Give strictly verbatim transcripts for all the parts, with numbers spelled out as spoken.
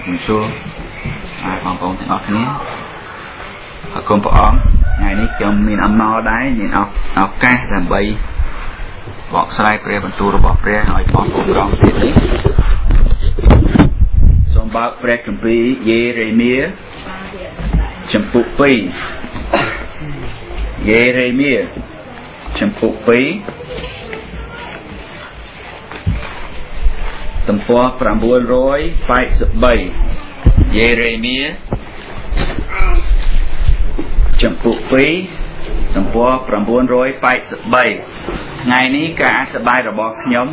mình xưa à còn còn ngọt này ở con bỏ ngày ní chồng mình âm no đáy nhìn ọc ọc ca làm bay bọt slide pre bằng tu rồi bọt pre hỏi bọt cùng rong tiết đấy xong bọt pre cầm pi Jeremia chấm phụ pi Jeremia chấm phụ pi tầm phò pram buôn rối phải sập bay Jeremia chấm phụ pi tầm phò pram buôn rối phải sập bay ngày ní cả sập bay rồi bọt nhóm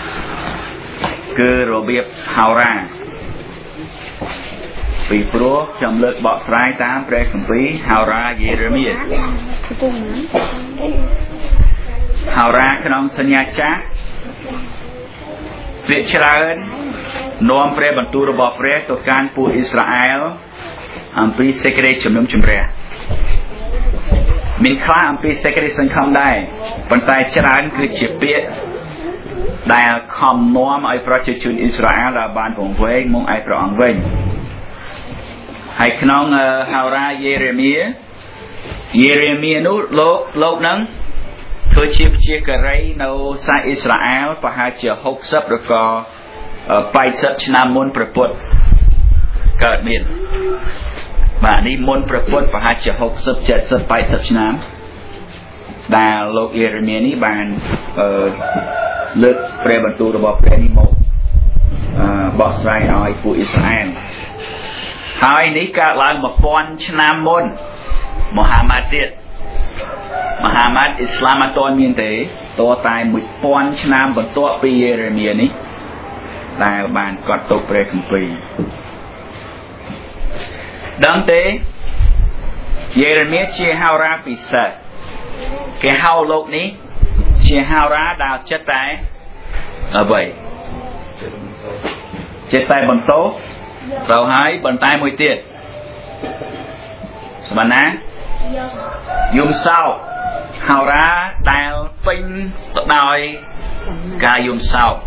cứ rồi biết hào ra vì pro chấm lực bọt sai tám pre cầm pi hào ra Jeremia hào ra cái nón sân nhà cha việc chán nôm pre bận tu robot pre tổ can pu Israel am pi secret chấm nôm chấm pre mình khai am pi secret sân không đây bận tay chán cứ chỉ biết đại không nôm ai pro chun Israel là ban vùng vây mong ai pro ang vây hay khăn hào ra Jeremia Jeremia nút lô lô nắng thôi chia chia cái này nấu sai Israel và hai chiều hốc sấp được có bảy sấp năm môn prepot cỡ miền bạn đi môn prepot và hai chiều hốc sấp chết sấp bảy sấp năm đà lô Jeremia ní bàn lực pre bản tu được bỏ pre ní một bỏ sai ai phụ Israel hai ní cả là một con năm môn Muhammad tiệt Muhammad Islam tôn miền tế to tài một con năm còn to pi Jeremia ní là bàn cọt tục pre cầm pi đăng tế Jeremia chia hao ra pi sợ cái hao lộc ní chia hao ra đào chết tay ở vậy chết tay bằng tố rồi hai bằng tay mùi tiệt sao bạn á dùng sau hào ra đào pin đòi cả dùng sau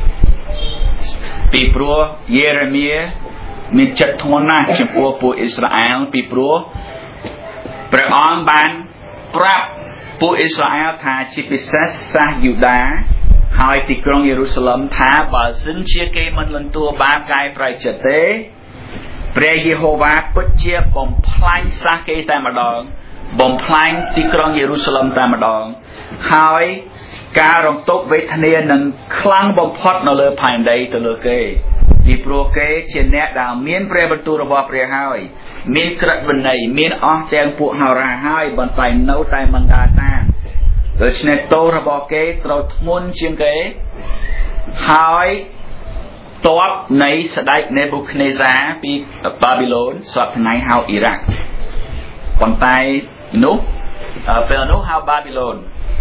bị pro Jeremia mình chặt thôn na chụp của của Israel bị pro preon ban prap của Israel tha chỉ bị sát sa Juda hai tì krong Jerusalem tha và xin chia kê mình lần tua ba cái prai chợ tế pre Jehovah bất chia bom phanh sa kê tại mà đòn bom phanh tì krong Jerusalem tại mà đòn hai ca rong tốt với thanh niên nâng khlang bom phật nó lơ phanh đây từ lơ kê đi pro kê trên nét đào miên pre bật tu robot pre hai miên cật vần này miên o tiếng phụ hào ra hai bàn tay nấu tay mang đa ta rồi nên tô robot kê rồi thôn chiên kê hai top này sẽ đại Nebuchadnezzar bị Babylon soát ngày hào Iraq còn tay nút ở bên nút hào Babylon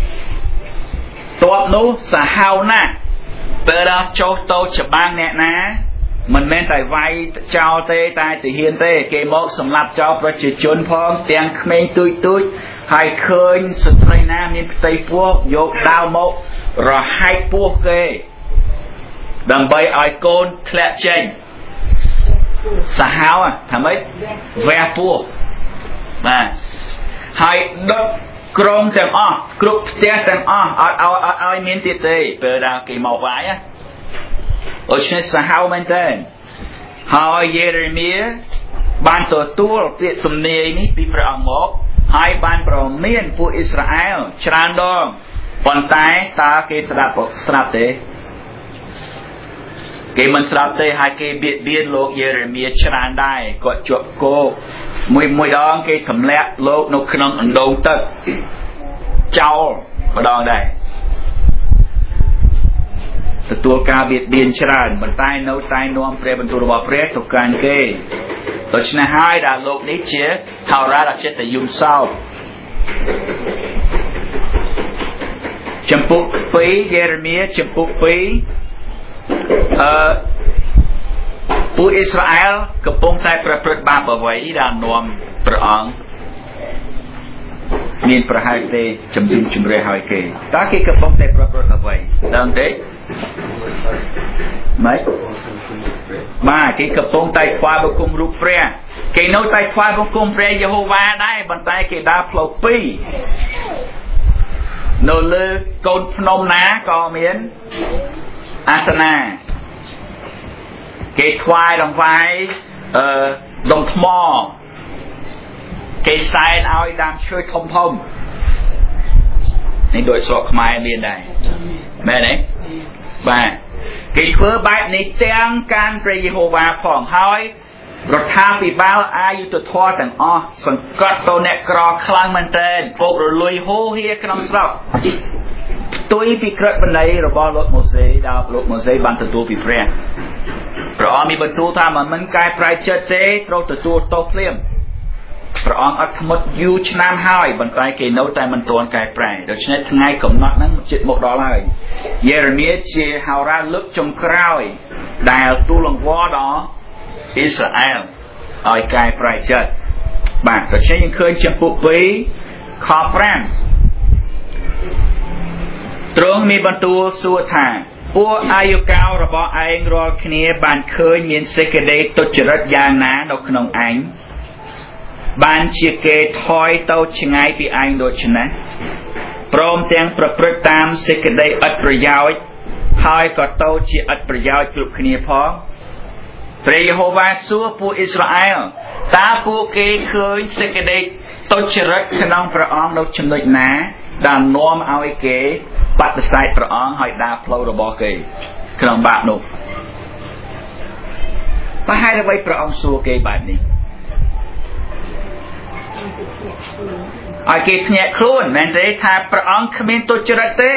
top nút sẽ hào na bên đó châu tô chụp bang nè ná mình men tại vai trao tê tai từ hiền tê kê một sầm lạp cho và chỉ chôn phong tiếng khmer tui tui hai khơi sụt tây nam miền tây pua vô đào một rồi hai pua kê đầm bay ai côn thẹt chênh xã háo à thằng ấy ve pua mà hai đất krong tem o kruk tia tem o ai ai ai miền tây tây bờ đào kỳ màu vải á ở trên xã háo bên trên hai Jeremia ban tổ tu tiệt tụm này ní bị prang một hai ban prang miền phụ Israel tràn đông còn tay ta cái sạp sạp thế cái mình sạp thế hai cái biệt biên lục Jeremia tràn đai có chuột cô mùi mùi đó cái thầm lẹ lục nó không ấn đầu tật cháu mà đòn đâyตัวกาเบียดเบียนชราบนใต้โน้ตใต้นวมเปรย์บรรทุกบาเปรย์ตกการเกยตัวชนะให้ดาโลกนี้เชื่อเท่าไรเราเชื่อแต่ยุ่งเศร้าจำปุกปีเยเรมียจำปุกปีผู้อิสราเอลกระปงใต้ประพฤติบาปเอาไว้ดานวมประอังมีนประหารเตจำจุนจุนเรหอยเกยตาเกยกระปงใต้ประพฤติเอาไว้ดังเตไหมបាទគេកំពុងតែខ្វល់បង្គំរូបព្រះគេនៅតែខ្វល់បង្គំព្រះយេហូវ៉ាដែរប៉ុន្តែគេដើរផ្លូវពីរនៅលើកូនភ្នំណាក៏មានអាសនាគេថ្វាយដង្វាយអឺដុំថ្មគេសែនឲ្យដើមឈើធំធំនេះដូចស្រុកខ្មែរមានដែរមែនទេបាទគេធ្វើបែបនេះទាំងការព្រះយេហូវ៉ាផងហើយរដ្ឋាភិបាលអាយុធធម៌ទាំងអស់សង្កត់ទៅអ្នកក្រខ្លាំងមែនទែនពុករលួយហូរហៀក្នុងស្រុកផ្ទុយពីក្រឹតវិន័យរបស់លោកម៉ូសេដែលលោកម៉ូសេបានទទួលពីព្រះព្រះអង្គមានបន្ទូលថាមិនមិនកែប្រែចិត្តទេត្រូវទទួលទោសភ្លាមព្រះអង្គអត់ធ្មត់យូរឆ្នាំហើយប៉ុន្តែគេនៅតែមិនទាន់កែប្រែដូច្នេះថ្ងៃកំណត់ហ្នឹងជិតមកដល់ហើយយេរេមៀជាហោរាលើកចុងក្រោយដែលទូលអង្វរដល់អ៊ីស្រាអែលឲ្យកែប្រែចិត្តបាទដូច្នេះយើងឃើញចំពោះពីរខប្រាំទ្រង់មានបន្ទូលសួរថាពួកអាយុកាលរបស់ឯងរាល់គ្នាបានឃើញមានសេចក្តីទុច្ចរិតយ៉ាងណានៅក្នុងឯងបានជាគេថយទៅឆ្ងាយពីឯងដូច្នេះព្រមទាំងប្រព្រឹត្តតាមសេចក្តីឥតប្រយោជន៍ហើយក៏ទៅជាឥតប្រយោជន៍គ្រប់គ្នាផងព្រះយេហូវ៉ាសួរពួកអ៊ីស្រាអែលតើពួកគេឃើញសេចក្តីទុច្ចរិតក្នុងព្រះអង្គនៅចំណុចណាដែលនាំឲ្យគេបដិសេធព្រះអង្គហើយដើរផ្លូវរបស់គេក្នុងបាបនោះប្រហែលអ្វីព្រះអង្គសួរគេបែបនេះឲ្យគេភ្ញាក់ខ្លួនមែនទេថាព្រះអង្គគ្មានទុច្ចរិតទេ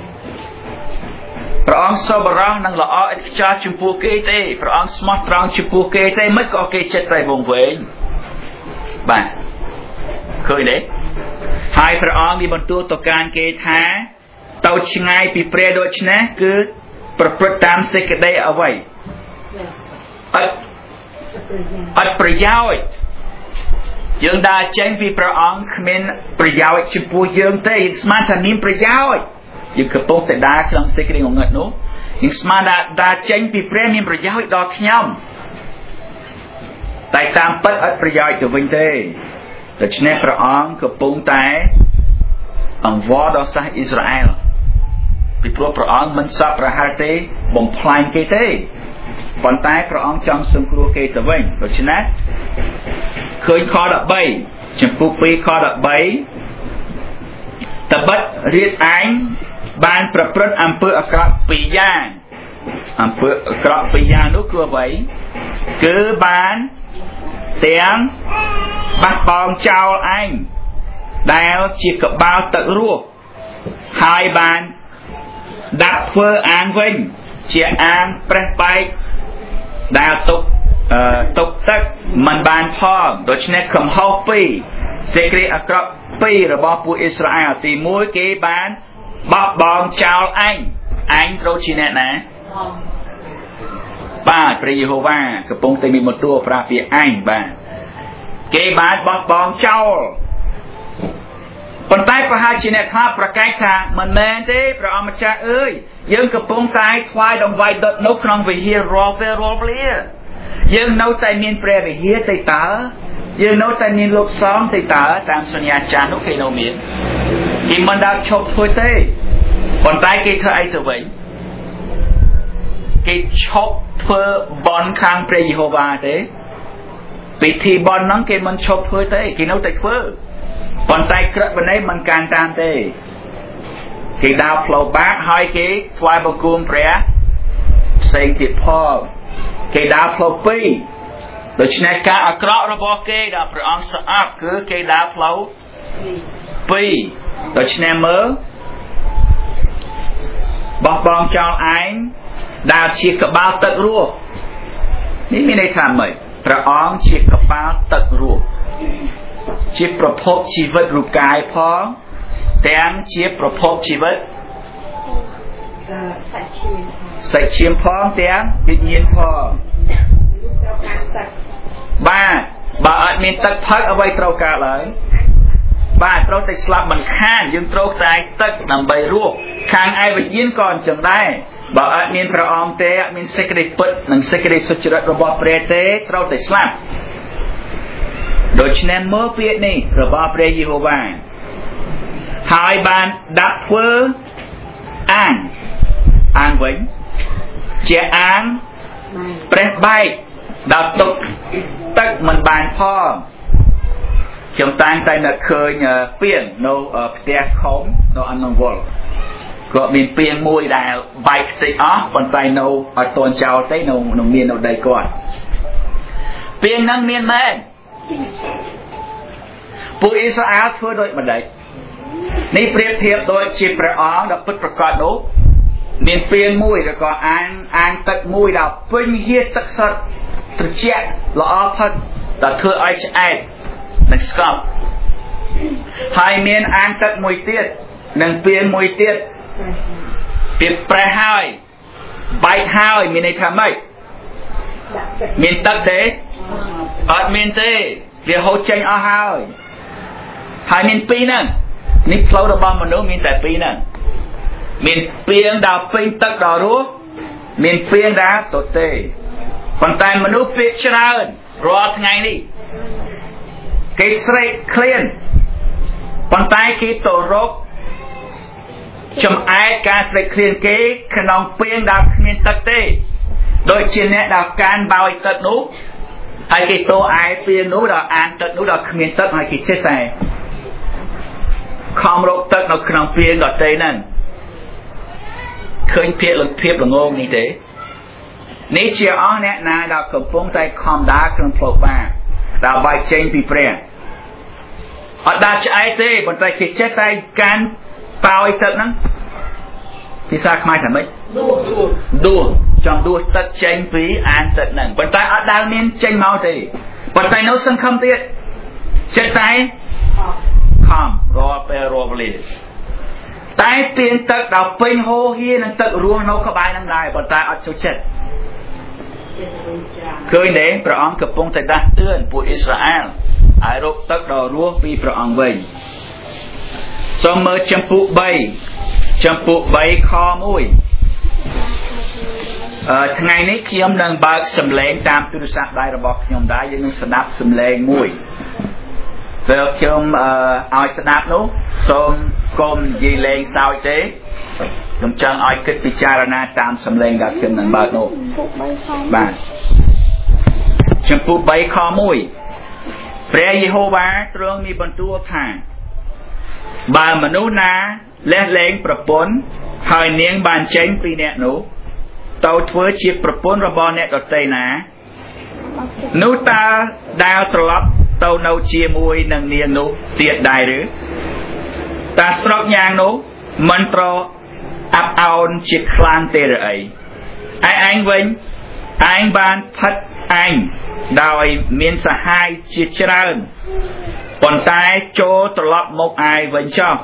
ព្រះអង្គសប្បុរសនិងល្អឥតខ្ចោះចំពោះគេទេព្រះអង្គស្មោះត្រង់ចំពោះគេទេមិនក៏គេចិត្តតែវង្វេងបាទឃើញទេហើយព្រះអង្គមានបន្ទូលទៅកាន់គេថាទៅឆ្ងាយពីព្រះដូច្នេះគឺប្រព្រឹត្តតាមសេចក្តីអ្វីឥតឥតប្រយោជន៍យើងដើរចេញពីព្រះអង្គគ្មានប្រយោជន៍ចំពោះយើងទេយើងស្មានថាមានប្រយោជន៍យើងកំពុងតែដើរក្នុងសេចក្តីងងឹតនោះយើងស្មានថាដើរចេញពីព្រះមានប្រយោជន៍ដល់ខ្ញុំតែតាមពិតអត់ប្រយោជន៍ទៅវិញទេដូច្នេះព្រះអង្គកំពុងតែអង្វរដល់សាសអ៊ីស្រាអែលពីព្រោះព្រះអង្គមិនសពប្រហែលទេបំផ្លាញគេទេប៉ុន្តែព្រះអង្គចង់សង្គ្រោះគេទៅវិញដូច្នេះឃើញខដប់បីចំពោះពីរខដប់បីតបិតរៀបឯងបានប្រព្រឹត្តអំពើអាក្រក់ពីរយ៉ាងអំពើអាក្រក់ពីរយ៉ាងនោះគឺអ្វីគឺបានទាំងបាត់បង់ចោលឯងដែលជាក្បាលទឹករស់ហើយបានដាក់ធ្វើអាងវិញជាអាងប្រេះបែកដែលទុកទុកទឹកមិនបានផងដូច្នេះកំហុសពីរសេចក្តីអាក្រក់ពីររបស់ពួកអ៊ីស្រាអែលទីមួយគេបានបោះបង់ចោលឯងឯងត្រូវជាអ្នកណាបាទព្រះយេហូវ៉ាកំពុងតែមានបន្ទូលប្រាប់ពីឯងបាទគេបានបោះបង់ចោលប៉ុន្តែប្រហែលជាអ្នកខ្លះប្រកែកថាមិនមែនទេព្រះអង្គម្ចាស់អើយយើងកំពុងតែថ្វាយដង្វាយដុតនៅក្នុងវិហាររាល់ពេលរាល់វេលាយើងនៅតែមានព្រះវិហារទេតើយើងនៅតែមានលោកសំទេតើតាមសញ្ញាចាស់នោះគេនៅមានគេមិនដាល់ឈប់ធ្វើទេប៉ុន្តែគេធ្វើអីទៅវិញគេឈប់ធ្វើបន់ខាងព្រះយេហូវ៉ាទេពិធីបន់ហ្នឹងគេមិនឈប់ធ្វើទេគេនៅតែធ្វើប៉ុន្តែក្រឹតវិន័យមិនកាន់តាមទេគេដើរផ្លូវបាបហើយគេថ្វាយបង្គំព្រះផ្សេងទៀតផងគេដើរផ្លូវពីរដូច្នេះការអាក្រក់របស់គេដែលព្រះអង្គស្អប់គឺគេដើរផ្លូវពីរដូច្នេះមើលបោះបង់ចោលឯងដើរជាក្បាលទឹករស់នេះមានន័យថាម៉េចព្រះអង្គជាក្បាលទឹករស់ជាប្រភពជីវិតរូបកាយផងទាំងជាប្រភពជីវិតសាច់ឈាមសាច់ឈាមផងទាំងវិញ្ញាណផងបាទបើអត់មានទឹកផឹកអ្វីត្រូវកើតឡើយបាទត្រូវតែស្លាប់មិនខានយើងត្រូវតែទឹកដើម្បីរស់ខាងឯវិញ្ញាណក៏អញ្ចឹងដែរបើអត់មានព្រះអង្គទេអត់មានសេចក្តីពិតនិងសេចក្តីសុចរិតរបស់ព្រះទេត្រូវតែស្លាប់ដូច្នេះមើលពាក្យនេះរបស់ព្រះយេហូវ៉ាហើយបានដាក់ធ្វើអាងអាងវិញជាអាងព្រះបែកដល់ទុកទឹកមិនបានផងខ្ញុំតាំងតែនៅឃើញពាងនៅផ្ទះខំនៅអនុវល់ក៏មានពាងមួយដែលបែកខ្ទេចអស់ប៉ុន្តែនៅអត់តន់ចោលទេនៅនៅមាននៅដីគាត់ពាងហ្នឹងមានមែនពួកអ៊ីស្រាអែលធ្វើដូចម្ដេចនេះប្រៀបធៀបដូចជាព្រះអង្គដែលពិតប្រាកដនោះមានពាងមួយឬក៏អាងអាងទឹកមួយដែលពេញហៀទឹកសុទ្ធត្រជាក់ល្អផុតដែលធ្វើឲ្យឆ្អែតនិងស្កប់ហើយមានអាងទឹកមួយទៀតនិងពាងមួយទៀតពីប្រេះហើយបែកហើយមានន័យថាម៉េចមានទឹកទេអត់មានទេវាហូរចេញអស់ហើយហើយមានពីរហ្នឹងនេះផ្លូវរបស់មនុស្សមានតែពីរហ្នឹងមានពាងដែលពេញទឹកដល់រស់មានពាងដែលទទេប៉ុន្តែមនុស្សពាក្យច្រើនរាល់ថ្ងៃនេះគេស្រេកឃ្លានប៉ុន្តែគេទៅរកចំអែកការស្រេកឃ្លានគេក្នុងពាងដែលគ្មានទឹកទេដូចជាអ្នកដែលកាន់បោយទឹកនោះហើយគេទៅឯពាងនោះដល់អាងទឹកនោះដល់គ្មានទឹកហើយគេចេះតែខំរកទឹកនៅក្នុងពាងដតេហ្នឹងឃើញភាពលំភាពល្ងងនេះទេនេះជាអស់អ្នកណាដែលកំពុងតែខំដើរក្នុងផ្លូវបាបដែលបែកចេញពីព្រះអត់ដាច់ឆ្អែតទេប៉ុន្តែគេចេះតែកាន់បោយទឹកហ្នឹងភាសាខ្មែរថាម៉េចដួសដួសចង់ដួសទឹកចេញពីអាងទឹកហ្នឹងប៉ុន្តែអត់ដែលមានចេញមកទេប៉ុន្តែនៅសង្ឃឹមទៀតចេះតែខំរាល់ពេលរាល់វេលាតែពាងទឹកដល់ពេញហូរហៀនឹងទឹករស់នៅក្បែរនឹងដែរប៉ុន្តែអត់ចូលចិត្តឃើញទេព្រះអង្គកំពុងតែដាស់តឿនពួកអ៊ីស្រាអែលឲ្យរកទឹកដល់រស់ពីព្រះអង្គវិញសូមមើលចំពុកបីចំពុកបីខមួយអឺថ្ងៃនេះខ្ញុំនឹងបើកសំឡេងតាមទូរស័ព្ទដៃរបស់ខ្ញុំដែរយើងនឹងស្ដាប់សំឡេងមួយពេលខ្ញុំអឺឲ្យស្ដាប់នោះសូមកុំនិយាយលេងសើចទេខ្ញុំចង់ឲ្យគិតពិចារណាតាមសំឡេងដែលខ្ញុំនឹងបើកនោះបាទចំពុកបីខមួយព្រះយេហូវ៉ាទ្រង់មានបន្ទូលថាបើមនុស្សណាលះលែងប្រពន្ធហើយនាងបានចេញពីអ្នកនោះទៅធ្វើជាប្រពន្ធរបស់អ្នកដទៃណានោះតើដើរត្រឡប់ទៅនៅជាមួយនឹងនាងនោះទៀតដែរឬតើស្រុកយ៉ាងនោះមិនប្រអាប់អោនជាខ្លាំងទេឬអីឯឯងវិញឯងបានផិតឯងដោយមានសហាយជាច្រើនប៉ុន្តែចូលត្រឡប់មកឯងវិញចុះ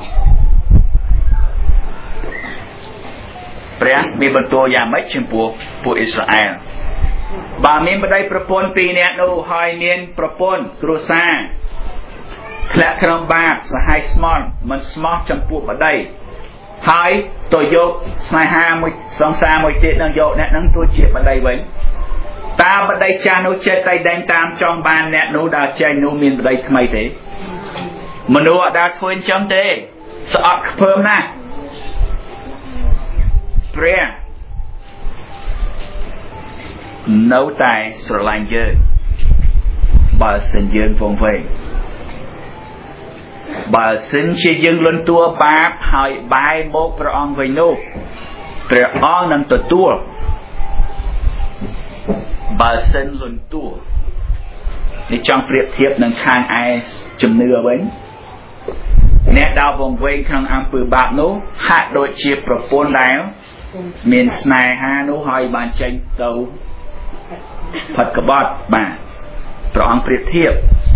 ព្រះមានបន្ទូលយ៉ាងម៉េចចំពោះពួកអ៊ីស្រាអែលបើមានប្តីប្រពន្ធពីរនាក់នោះហើយមានប្រពន្ធគ្រួសារធ្លាក់ក្នុងបាបសហាយស្មល់មិនស្មោះចំពោះប្តីហើយទៅយកស្នេហាមួយសង្សារមួយទៀតនឹងយកអ្នកនឹងទៅជាប្តីវិញតើប្តីចាស់នោះចិត្តតែដេញតាមចង់បានអ្នកនោះដែលចេញនោះមានប្តីថ្មីទេមនុស្សអត់ដែលធ្វើអញ្ចឹងទេស្អប់ខ្ពើមណាស់ព្រះនៅតែស្រឡាញ់យើងបើសិនយើងវង្វេងបើសិនជាយើងលន់តួបាបហើយបែរមកព្រះអង្គវិញនោះព្រះអង្គនឹងទទួលបើសិនលន់តួនេះចង់ប្រៀបធៀបនឹងខាងឯជំនឿវិញអ្នកដែលវង្វេងក្នុងអំពើបាបនោះហាក់ដូចជាប្រពន្ធដែលមានស្នេហានោះហើយបានចេញទៅផាត់ក្បត់បាទព្រះអង្គប្រៀបធៀប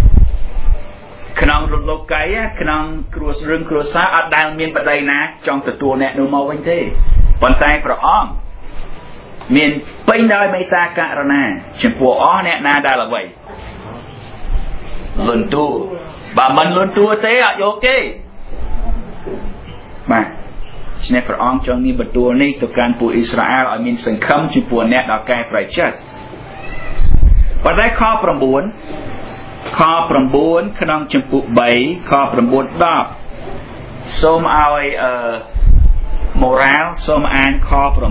ក្នុងលោកីក្នុងគ្រួសាររឿងគ្រួសារអត់ដែលមានប្តីណាចង់ទទួលអ្នកនោះមកវិញទេប៉ុន្តែព្រះអង្គមានពេញដោយមេត្តាករុណាចំពោះអស់អ្នកណាដែលអ្វីលន់តួបើមិនលន់តួទេអត់យកទេបាទฉะนั้นพระองค์จงมีบรรทุนี้ต่อการผู้อิสราเอลឲ្យមានសង្ឃឹមចំពោះអ្នកដល់កែប្រែចិត្តប៉ុន្តែខ9ខ9ក្នុងចំពុក3ខ9 10សូមឲ្យអឺ moral សូមអានខ9ហើយ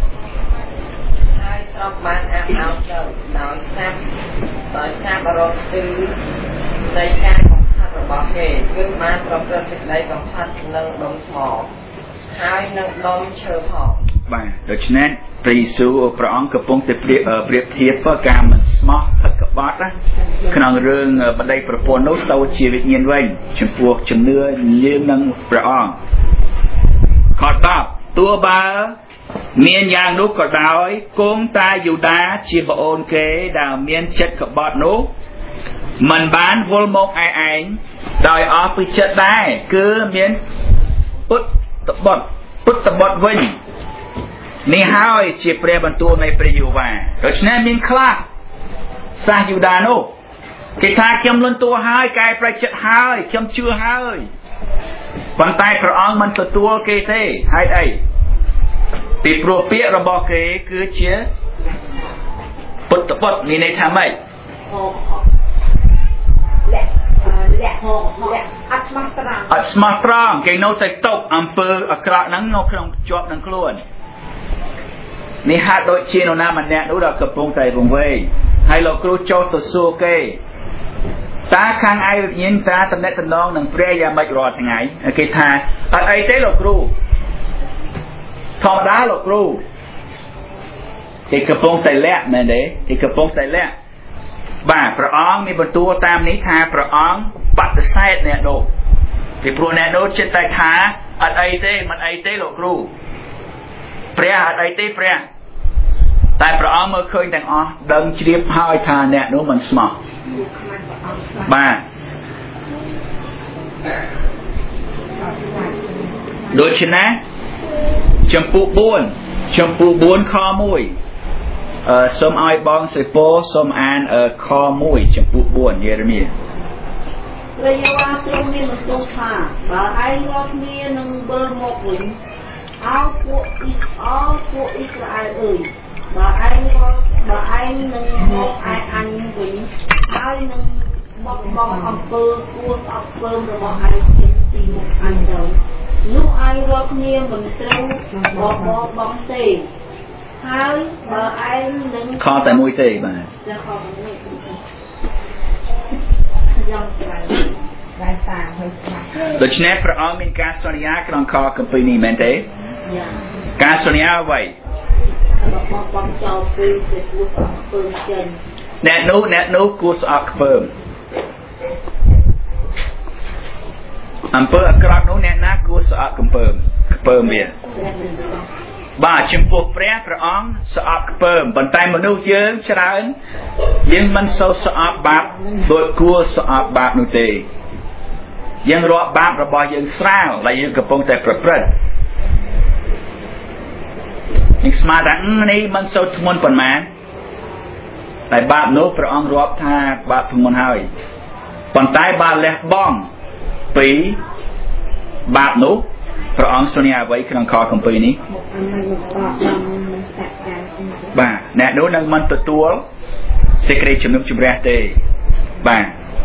ត្រប់បានអានឲ្យចូលដោយសាប់ដោយសាប់រកគឺនៃការបំផាត់របស់គេគឺបានប្រព្រឹត្តសេចក្តីបំផាត់នឹងដុំថ្មហើយនឹងដុំឈើផងបាទដូច្នេះព្រះយេស៊ូវព្រះអង្គកំពុងតែប្រៀបប្រៀបធៀបការមិនស្មោះផិតក្បត់ណាក្នុងរឿងបដិប្រពន្ធនោះទៅជាវិញ្ញាណវិញចំពោះជំនឿយើងនឹងព្រះអង្គខ10ទោះបើមានយ៉ាងនោះក៏ដោយគង់តាយូដាជាប្អូនគេដែលមានចិត្តក្បត់នោះមិនបានវល់មកឯឯងដោយអស់ពីចិត្តដែរគឺមានពុទ្ធបុត្រពុទ្ធបុត្រវិញនេះហើយជាព្រះបន្ទូលនៃព្រះយេហូវ៉ាដូច្នេះមានខ្លះសាសយូដានោះគេថាខ្ញុំលន់តួហើយកែប្រែចិត្តហើយខ្ញុំជឿហើយប៉ុន្តែព្រះអង្គមិនទទួលគេទេហេតុអីពីព្រោះពាក្យរបស់គេគឺជាពុទ្ធបុត្រមានន័យថាម៉េចអត់ស្មោះត្រង់អត់ស្មោះត្រង់គេនៅតែຕົកអំពើអាក្រក់ហ្នឹងនៅក្នុងជាប់នឹងខ្លួននេះហាក់ដូចជានរណាម្នាក់នោះដែលកំពុងតែវង្វេងហើយលោកគ្រូចូលទៅសួរគេតាខាងឯវិញ្ញាណតាតំណែងតំណងនឹងព្រះយ៉ាងម៉េចរាល់ថ្ងៃគេថាអត់អីទេលោកគ្រូធម្មតាលោកគ្រូគេកំពុងតែលាក់មែនទេគេកំពុងតែលាក់បាទព្រះអង្គមានបន្ទូលតាមនេះថាព្រះអង្គបដិសេធអ្នកនោះពីព្រោះអ្នកនោះចិត្តតែថាអត់អីទេមិនអីទេលោកគ្រូព្រះអត់អីទេព្រះតែព្រះអង្គមើលឃើញទាំងអស់ដឹងជ្រាបហើយថាអ្នកនោះមិនស្មោះបាទដូច្នេះចំពុ4ចំពុ4ខ1អឺសូមឲ្យបងសេពោសូមអានខ1ចំពុ4យេរេមៀព្រះយេហូវ៉ាទ្រង់មានបន្ទូលថាបើឯងរាល់គ្នានឹងវិលមកវិញអោពួកអ៊ីអោពួកអ៊ីស្រាអែលអើយបើឯងបើឯងនឹងមកឯអញវិញហើយនឹងមកបងអំពើគួរស្អប់ខ្ពើមរបស់ឯងជាទីមុខអញទៅនោះឯងរាល់គ្នាមិនត្រូវបបបងទេហើយបើឯងនឹងខតែមួយទេបាទខតែមួយយ៉ាងត្រៃតែតាហើយស្មាដូច្នេះព្រះអង្គមានការសន្យាក្នុងខគម្ពីរនេះមែនទេការសន្យាអ្វីរបស់បងចោលពីទៅគួរស្អប់ខ្ពើមចេញអ្នកនោះអ្នកនោះគួរស្អប់ខ្ពើមអំពើអាក្រក់នោះអ្នកណាគួរស្អប់ខ្ពើមខ្ពើមវាបាទចំពោះព្រះព្រះអង្គស្អប់ខ្ពើមប៉ុន្តែមនុស្សយើងច្រើនយើងមិនសូវស្អប់បាបដូចគួរស្អប់បាបនោះទេយើងរាប់បាបរបស់យើងស្រាលដែលយើងកំពុងតែប្រព្រឹត្តនេះស្មានថានេះមិនសូវធ្ងន់ប៉ុន្មានតែបាបនោះព្រះអង្គរាប់ថាបាបធ្ងន់ហើយប៉ុន្តែបើលះបង់ពីបាបនោះព្រះអង្គសន្យាអ្វីក្នុងខគម្ពីរនេះបាទអ្នកនោះនឹងមិនទទួលសេចក្តីជំនុំជម្រះទេបាទ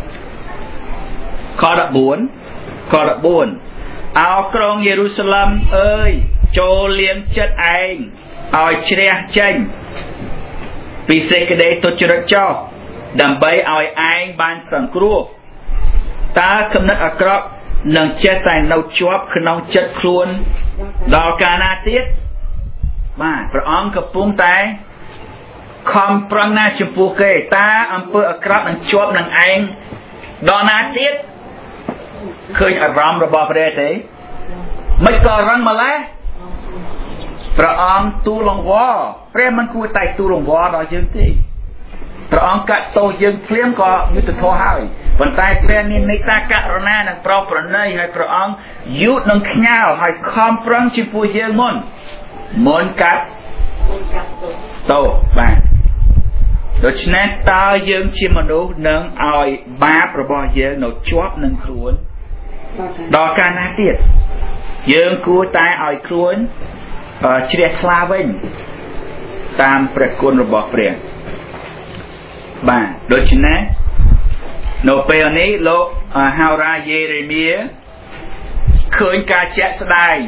ខ14ខ14អោក្រុងយេរូសាឡិមអើយចូលលៀងចិត្តឯងឲ្យជ្រះចេញពីសេចក្តីទុច្ចរិតចោលដើម្បីឲ្យឯងបានសង្គ្រោះតើគំនិតអាក្រក់នឹងចេះតែនៅជាប់ក្នុងចិត្តខ្លួនដល់កាលណាទៀតបាទព្រះអង្គកំពុងតែខំប្រឹងណាចំពោះគេតើអំពើអាក្រក់នឹងជាប់នឹងឯងដល់ណាទៀតឃើញអារម្មណ៍របស់ព្រះទេមិនក៏រឹងម្លេះព្រះអង្គទូលលង្វល់ព្រះមិនគួរតែទូលលង្វល់ដល់យើងទេព្រះអង្គកាត់ទោសយើងភ្លាមក៏យុត្តិធម៌ហើយប៉ុន្តែព្រះមានមេត្តាករុណានិងប្រោសប្រណីហើយព្រះអង្គយូរនឹងខ្ញាល់ហើយខំប្រឹងចំពោះយើងមុនមុនកាត់ទោសបាទដូច្នេះតើយើងជាមនុស្សនឹងឲ្យបាបរបស់យើងនៅជាប់នឹងខ្លួនដល់កាលណាទៀតយើងគួរតែឲ្យខ្លួនជ្រះថ្លាវិញតាមព្រះគុណរបស់ព្រះបាទដូច្នេះនៅពេលនេះលោកហោរាយេរេមៀឃើញការជាក់ស្ដែង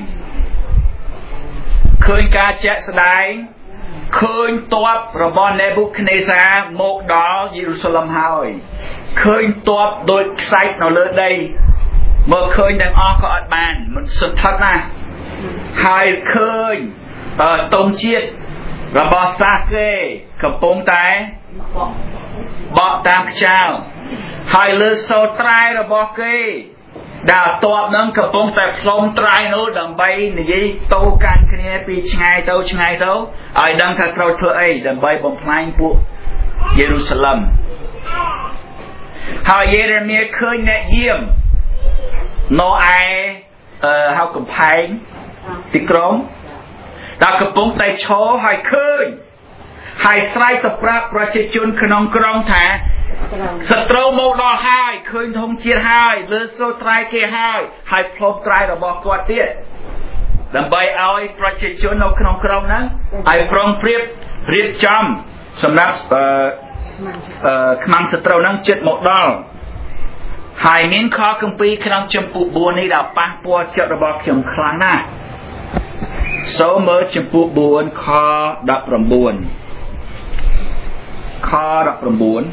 ឃើញការជាក់ស្ដែងឃើញទ័ពរបស់នេប៊ូខនេសាមកដល់យេរូសាឡឹមហើយឃើញទ័ពដូចខ្សាច់នៅលើដីមើលឃើញទាំងអស់ក៏អត់បានមិនសន្ធឹកណាស់ហើយឃើញតុងជាតិរបស់សាគេកំពុងតែបកតាមខ្យល់ហើយលើសូរត្រែរបស់គេដែលតបនឹងកំពុងតែផ្លុំត្រែនោះដើម្បីនិយាយតោកាន់គ្នាពីឆ្ងាយទៅឆ្ងាយទៅឲ្យដឹងថាត្រូវធ្វើអីដើម្បីបំផ្លាញពួកយេរូសាឡឹមហើយយេរេមៀឃើញអ្នកយាមនៅឯអឺហៅកំផែងទីក្រុងដែលកំពុងតែឈរហើយឃើញហើយស្រែកទៅប្រាប់ប្រជាជនក្នុងក្រុងថាសត្រូវមកដល់ហើយឃើញធំជាតិហើយលើសូត្រែគេហើយហើយផ្លុំត្រែរបស់គាត់ទៀតដើម្បីឲ្យប្រជាជននៅក្នុងក្រុងហ្នឹងឲ្យប្រុងប្រៀបរៀបចំសម្រាប់អឺអឺខ្មាំងសត្រូវហ្នឹងចិត្តមកដល់ហើយមានខគម្ពីរក្នុងចំពោះបួននេះដែលប៉ះពាល់ចិត្តរបស់ខ្ញុំខ្លាំងណាស់សូមមើលចំពោះបួនខដប់ប្រាំបួនខដប់ប្រាំបួន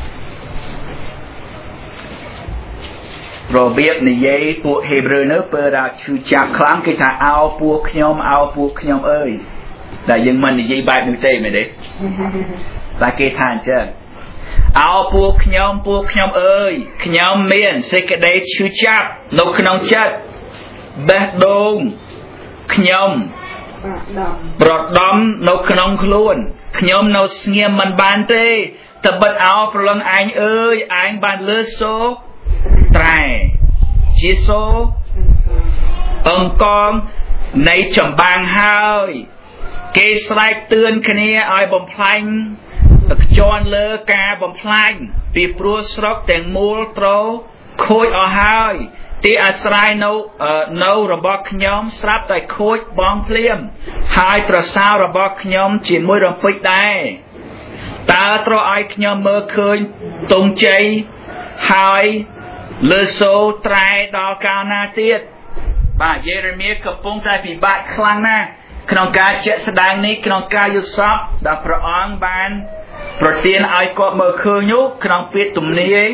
របៀបនិយាយពួកហេប្រឺនៅពេលដែលឈឺចាប់ខ្លាំងគេថាអោពួកខ្ញុំអោពួកខ្ញុំអើយតែយើងមិននិយាយបែបនេះទេមែនទេតែគេថាអញ្ចឹងអោពួកខ្ញុំពួកខ្ញុំអើយខ្ញុំមានសេចក្តីឈឺចាប់នៅក្នុងចិត្តបេះដូងខ្ញុំប្រដំនៅក្នុងខ្លួនខ្ញុំនៅស្ងៀមមិនបានទេតែបិទអោប្រឡងឯងអើយឯងបានលើសូត្រែជាសូអង្គងនៃចម្បាំងហើយគេស្រែកទឿនគ្នាឲ្យបំផ្លាញខ្ជាន់លើការបំផ្លាញពីព្រោះស្រុកទាំងមូលត្រូវខូចអស់ហើយទីអាស្រ័យនៅនៅរបស់ខ្ញុំស្រាប់តែខូចបងភ្លាមហើយប្រសើររបស់ខ្ញុំជាមួយរំពេចដែរតើត្រូវឲ្យខ្ញុំមើលឃើញទងជ័យហើយលើសូត្រែដល់កាលណាទៀតបាទយេរេមៀកំពុងតែពិបាកខ្លាំងណាស់ក្នុងការជាក់ស្ដែងនេះក្នុងការយល់សប្តិដែលព្រះអង្គបានប្រទានឲ្យគាត់មើលឃើញនោះក្នុងពាក្យទំនាយ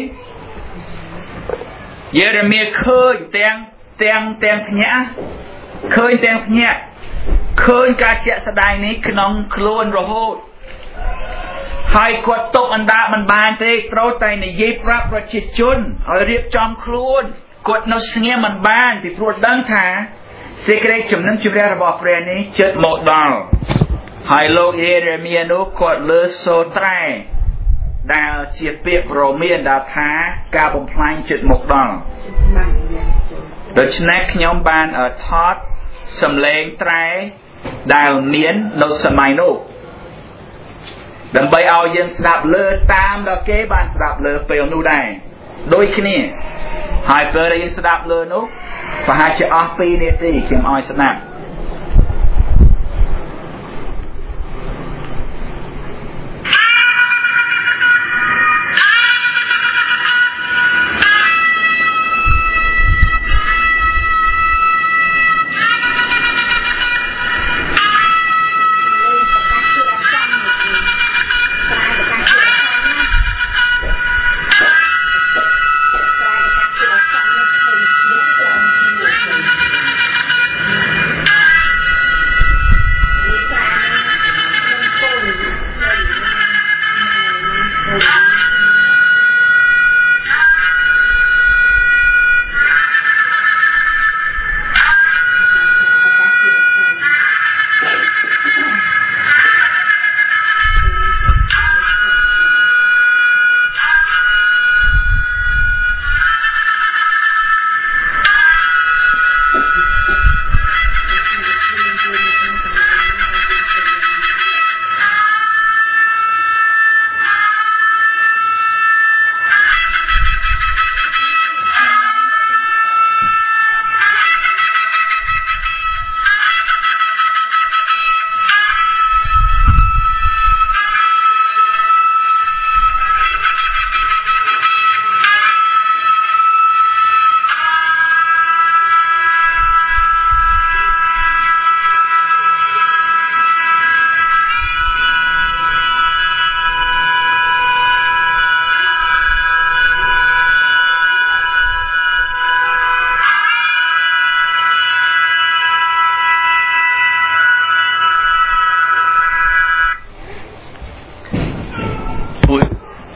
យេរេមៀឃើញទាំងទាំងទាំងភ្ញាក់ឃើញទាំងភ្ញាក់ឃើញការជាក់ស្ដែងនេះក្នុងខ្លួនរហូតហើយគាត់ຕົកអណ្ដាតមិនបានទេត្រូវតែនិយាយប្រាប់ប្រជាជនឲ្យរៀបចំខ្លួនគាត់នៅស្ងៀមមិនបានពីព្រោះដឹងថាសេចក្តីជំនឿជ្រះរបស់ព្រះនេះជិតមកដល់ហើយលោកយេរេមៀនោះគាត់លើសូត្រែដែលជាពាក្យរមានដែលថាការបំផ្លាញជិតមកដល់ដូច្នេះខ្ញុំបានថតសំឡេងត្រែដែលមាននៅសម័យនោះដើម្បីឲ្យយើងស្ដាប់លើតាមដល់គេបានស្ដាប់លើពេលនោះដែរដូចគ្នាហើយពេលដែលយើងស្ដាប់លើនោះប្រហែលជាអស់ពីរនាទីខ្ញុំឲ្យស្ដាប់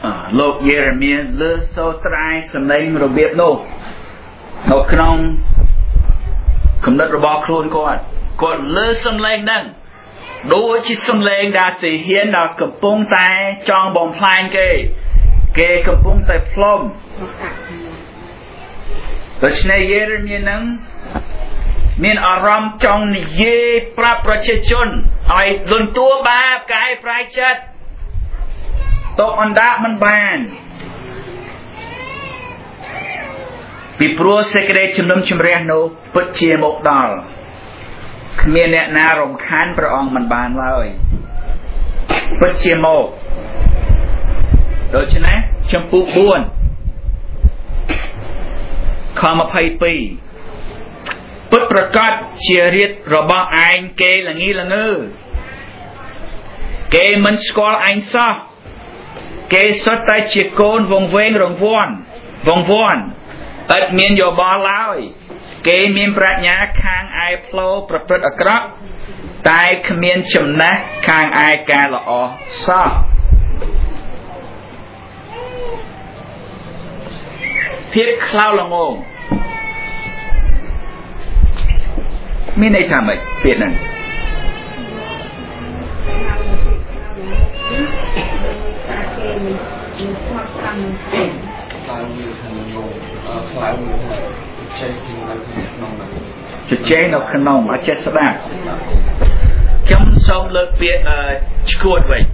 លោកយេរេមៀលើសូត្រៃសំឡេងរបៀបនោះនៅក្នុងគំនិតរបស់ខ្លួនគាត់គាត់លើសំឡេងហ្នឹងដូចជាសំឡេងដែលទាហានដែលកំពុងតែចង់បំផ្លាញគេគេកំពុងតែផ្លុំដូច្នេះយេរេមៀហ្នឹងមានអារម្មណ៍ចង់និយាយប្រាប់ប្រជាជនឲ្យលន់តួបាបកាយប្រៃចិត្តតកអណ្ដាតមិនបានពីព្រោះសេចក្តីជំនុំជម្រះនោះពិតជាមកដល់គ្មានអ្នកណារំខានព្រះអង្គមិនបានឡើយពិតជាមកដូច្នេះចំពុកបួនខម្ភៃពីរពិតប្រកបជារាជរបស់ឯងគេល្ងីល្ងើគេមិនស្គាល់ឯងសោះគេសុទ្ធតែជាកូនវង្វេងរង្វាន់វង្វាន់ឥតមានយោបល់ឡើយគេមានប្រាជ្ញាខាងឯផ្លូវប្រព្រឹត្តអាក្រក់តែគ្មានចំណេះខាងឯការល្អសោះភាពខ្លោល្ងងមានន័យថាម៉េចពាក្យហ្នឹងជជែកនៅក្នុងអត់ចេះស្ដាប់ខ្ញុំសូមលើកពាក្យឈួតវិញ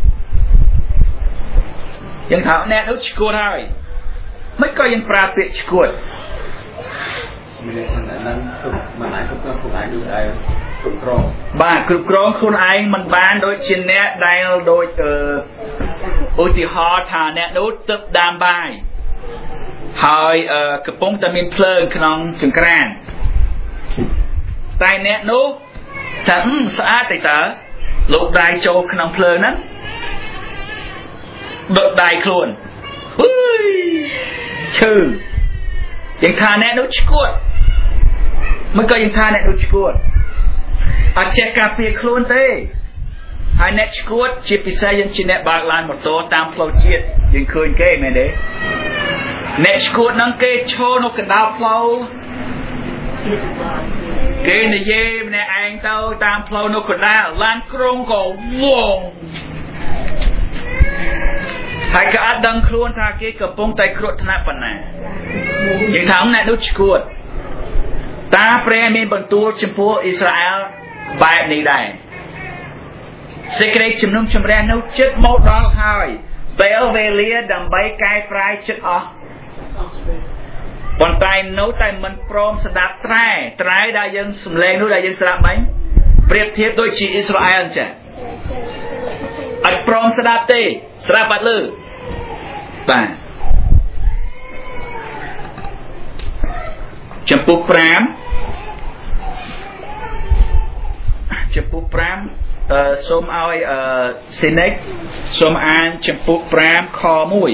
យើងថាអ្នកនោះឈួតហើយមិនក៏យើងប្រើពាក្យឈួតមានតែนั้นមិនអាចគ្រប់គ្រងខ្លួនឯងដូចឯងគ្រប់គ្រងបាទគ្រប់គ្រងខ្លួនឯងមិនបានដូចជាអ្នកដែលដូចឧទាហរណ៍ថាអ្នកនោះទឹកដាំបាយហើយកំពុងតែមានភ្លើងក្នុងចង្ក្រានតែអ្នកនោះថាស្អាតតែតើលោកដៃចូលក្នុងភ្លើងហ្នឹងដុតដៃខ្លួនហ៊ុយឈឺយើងថាអ្នកនោះឈួតមិនក៏យើងថាអ្នកនោះឈួតអត់ចេះការពារខ្លួនទេហើយអ្នកឈួតជាពិសេសយើងជាអ្នកបើកឡានម៉ូតូតាមផ្លូវជាតិយើងឃើញគេមែនទេអ្នកឈួតហ្នឹងគេឈរនៅកណ្ដាលផ្លូវគេនិយាយម្នាក់ឯងទៅតាមផ្លូវនៅកណ្ដាលឡានក្រុងក៏វងហើយក៏អត់ដឹងខ្លួនថាគេកំពុងតែគ្រោះថ្នាក់ប៉ុណ្ណាយើងថាអ្នកនោះឈួតតាព្រះមានបន្ទូលចំពោះអ៊ីស្រាអែលបែបនេះដែរសេចក្តីជំនុំជម្រះនោះជិតមកដល់ហើយពេលវេលាដើម្បីកែប្រែចិត្តអស់ប៉ុន្តែនៅតែមិនព្រមស្ដាប់ត្រែត្រែដែលយើងសំឡេងនោះដែលយើងស្ដាប់មិញប្រៀបធៀបដូចជាអ៊ីស្រាអែលអញ្ចឹងអត់ព្រមស្ដាប់ទេស្ដាប់បាត់លើបាទចំពុកប្រាំចំពុកប្រាំអឺសូមឲ្យអឺសេនិកសូមអានចំពុកប្រាំខមួយ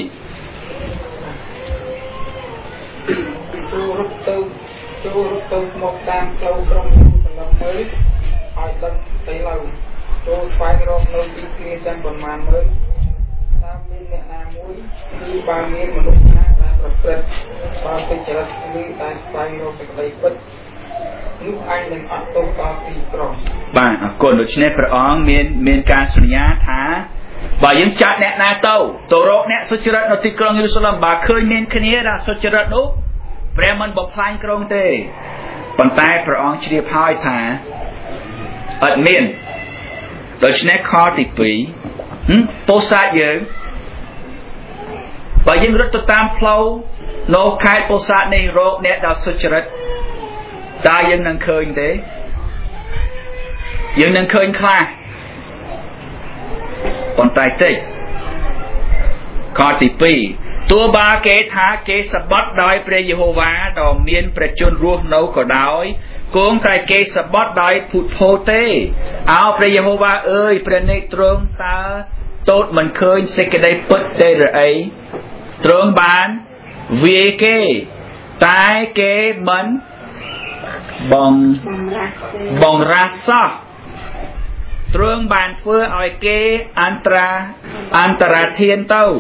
ចូលរត់ទៅចូលរត់ទៅមកតាមផ្លូវក្រុងយូសាឡិមមើលឲ្យដឹងទៅឡើយចូលស្វែងរកនៅទីគ្រាទាំងប៉ុន្មានមើលតាមមានអ្នកណាមួយគឺបើមានមនុស្សណាដែលប្រព្រឹត្តបើពេចចរិតឬតែស្វែងរកសេចក្តីពិតនោះអញនឹងអត់ទោសដល់ទីក្រុងបាទអរគុណដូច្នេះព្រះអង្គមានមានការសន្យាថាបើយើងចាត់អ្នកណាទៅទៅរកអ្នកសុចរិតនៅទីក្រុងយេរូសាឡិមបើឃើញមានគ្នាដែលសុចរិតនោះព្រះមិនបំផ្លាញក្រុងទេប៉ុន្តែព្រះអង្គជ្រាបហើយថាអត់មានដូច្នេះខទីពីរពោសាទយើងបើយើងរត់ទៅតាមផ្លូវនៅខេត្តពោសាទនេះរកអ្នកដែលសុចរិតតើយើងនឹងឃើញទេយើងនឹងឃើញខ្លះប៉ុន្តែតិចខទីពីរទោះបើគេថាគេសបត់ដោយព្រះយេហូវ៉ាដ៏មានព្រះជន្មរស់នៅក៏ដោយគង់តែគេសបត់ដោយពុទ្ធោទេអោព្រះយេហូវ៉ាអើយព្រះនេត្រទ្រង់តើតូចមិនឃើញសេចក្តីពិតទេឬអីទ្រង់បានវាយគេតែគេមិនបងបងរ៉ាសោះ Trương bàn phưa oi kê Antra Antara thiên tâu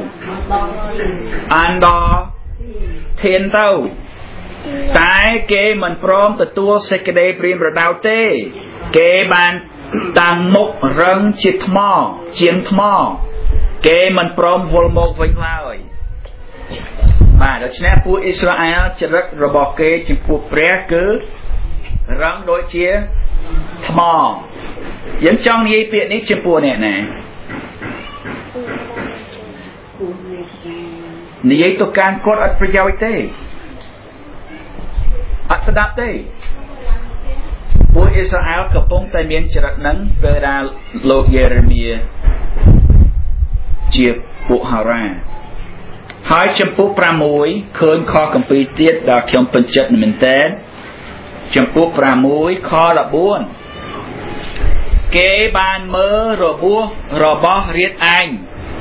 Ando thiên tâu Tại kê mình prom tự tua sẽ cái đây prim rồi đào tê Kê bàn tăng mục răng chít mò Chiếm mò Kê mình prom vô mục vinh lại Mà đó chính là phụ Israel Chỉ rất rồi bỏ kê chìm phụ pré cứ Răng đôi chia Mò Dân trong này biệt ní chìm phụ nè nè Ní ấy tôi can cốt ất bởi giáo tê Ất sẽ đáp tê Phụ Israel cấp bông tay miên chỉ rất nâng Về ra lộ Jeremia Chia phụ hào ra Hai chấm phụ pra mùi Khơn kho cầm phí tiết Đã khiông phân chất mình tên Chấm phụ pra mùi Kho là buôn Kế bàn mơ Rồi bua Rồi bó riết anh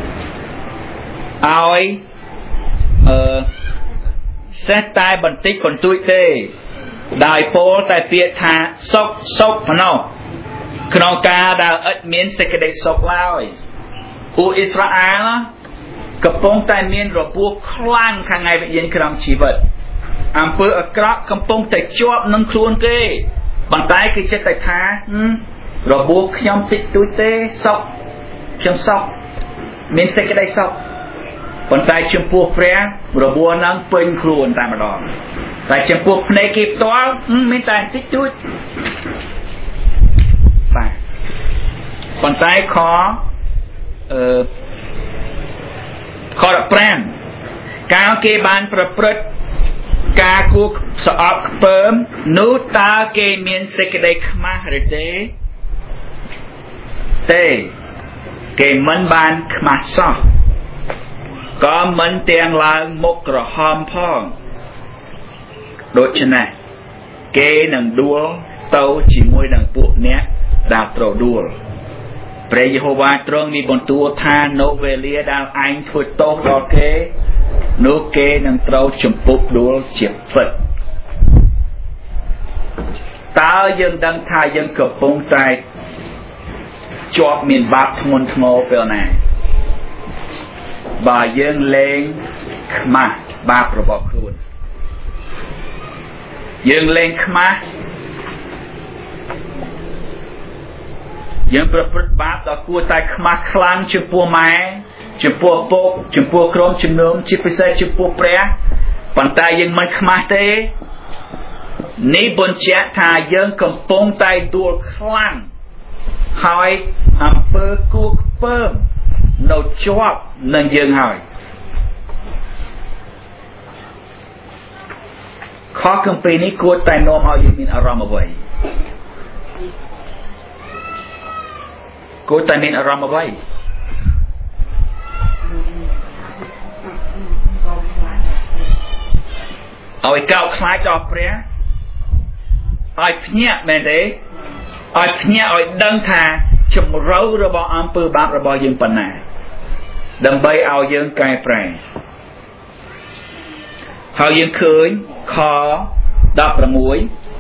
Ôi Ờ Xét tai bần tích còn tụi tê Đại phố tại Việt thà Sốc sốc mà nó Khăn ca đào ất miến Sẽ cái đây sốc lao U Israel Cập bông tại miên rồi bua khlang Khang ngày bệnh yên khăn chỉ vật Ảm bơ ở krok Cập bông tại chóp nâng khuôn kê Bằng tay cái chất tại thà Rồi bua nhóm tích tụi tê Sốc Nhóm sốc Miên sẽ cái đây sốc Còn tại chấm pua phé Rồi bua nâng bên khuôn tại mà đó Tại chấm pua này kịp toán Mình tại tích chút Còn tại khó Khó đọc brand Cao kê bànប្រព្រឹត្តការគួរស្អប់ខ្ពើមនោះតើគេមានសេចក្តីខ្មាស់ឬទេទេគេមិនបានខ្មាស់សោះក៏មិនទាំងឡើងមុខក្រហមផងដូច្នេះគេនឹងដួលទៅជាមួយនឹងពួកអ្នកដែលត្រូវដួលព្រះយេហូវ៉ាទ្រង់មានបន្ទូលថានៅវេលាដែលឯងធ្វើទោសដល់គេនោះគេនឹងត្រូវជំពប់ដួលជាពិតតើយើងដឹងថាយើងកំពុងតែជាប់មានបាបធ្ងន់ធ្ងរពេលណាបើយើងលែងខ្មាស់បាបរបស់ខ្លួនយើងលែងខ្មាស់យើងប្រព្រឹត្តបាបដល់គួរតែខ្មាស់ខ្លាំងចំពោះម៉ែចំពោះពុកចំពោះក្រុមជំនុំជាពិសេសចំពោះព្រះប៉ុន្តែយើងមិនខ្មាស់ទេនេះបញ្ជាក់ថាយើងកំពុងតែដួលខ្លាំងហើយអំពើគួរខ្ពើមនៅជាប់នឹងយើងហើយខុសគម្ពីរនេះគួរតែនាំឲ្យយើងមានអារម្មណ៍អ្វីគួរតែមានអារម្មណ៍អ្វីឲ្យកោតខ្លាចដល់ព្រះឲ្យភ្ញាក់មែនទេឲ្យភ្ញាក់ឲ្យដឹងថាជំរឿរបស់អំពើបាបរបស់យើងប៉ុណ្ណាដើម្បីឲ្យយើងកែប្រែហើយយើងឃើញខដប់ប្រាំមួយ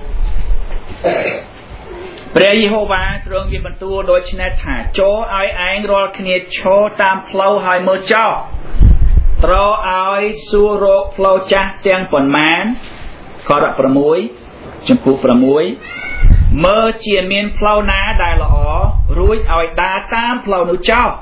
ព្រះយេហូវ៉ាទ្រង់មានបន្ទូលដូច្នេះថាចូលឲ្យឯងរាល់គ្នាឈរតាមផ្លូវហើយមើលចោលត្រូវឲ្យសួររកផ្លូវចាស់ទាំងប៉ុន្មានខដប់ប្រាំមួយចំពោះប្រាំមួយមើលជាមានផ្លូវណាដែលល្អរួចឲ្យដើរតាមផ្លូវនោះចោល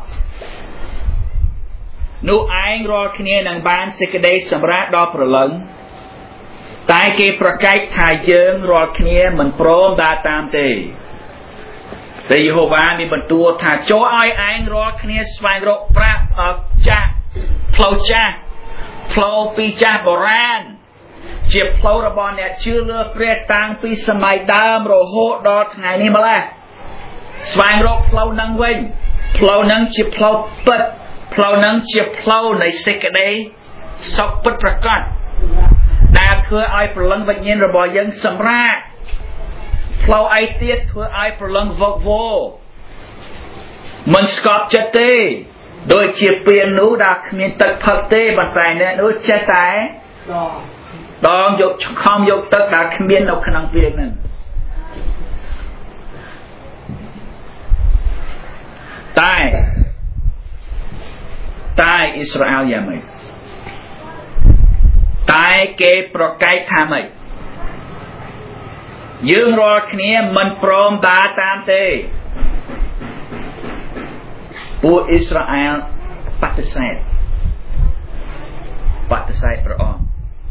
នោះឯងរាល់គ្នានឹងបានសេចក្តីសម្រេចដល់ប្រលឹងតែគេប្រកែកថាយើងរាល់គ្នាមិនព្រមដើរតាមទេព្រះយេហូវ៉ាមានបន្ទូលថាចូលឲ្យឯងរាល់គ្នាស្វែងរកប្រាក់ចាស់ផ្លូវចាស់ផ្លូវពីចាស់បុរាណជាផ្លូវរបស់អ្នកជឿលើព្រះតាំងពីសម័យដើមរហូតដល់ថ្ងៃនេះម្ល៉េះស្វែងរកផ្លូវនឹងវិញផ្លូវនឹងជាផ្លូវពិតផ្លូវនឹងជាផ្លូវនៃសេចក្តីសុខពិតប្រាកដដែលធ្វើឲ្យព្រលឹងវិញ្ញាណរបស់យើងសម្រាកផ្លូវអីទៀតធ្វើឲ្យព្រលឹងវឹកវរមិនស្កប់ចិត្តទេដូចជាពាងនោះដែលគ្មានទឹកផឹកទេប៉ុន្តែអ្នកនោះចេះតែដងយកខំយកទឹកដែលគ្មាននៅក្នុងពាងហ្នឹងតែតែអ៊ីស្រាអែលយ៉ាងម៉េចតែគេប្រកែកថាម៉េចយើងរាល់គ្នាមិនព្រមដើរតាមទេពួកអ៊ីស្រាអែលបដិសេធបដិសេធព្រះអង្គ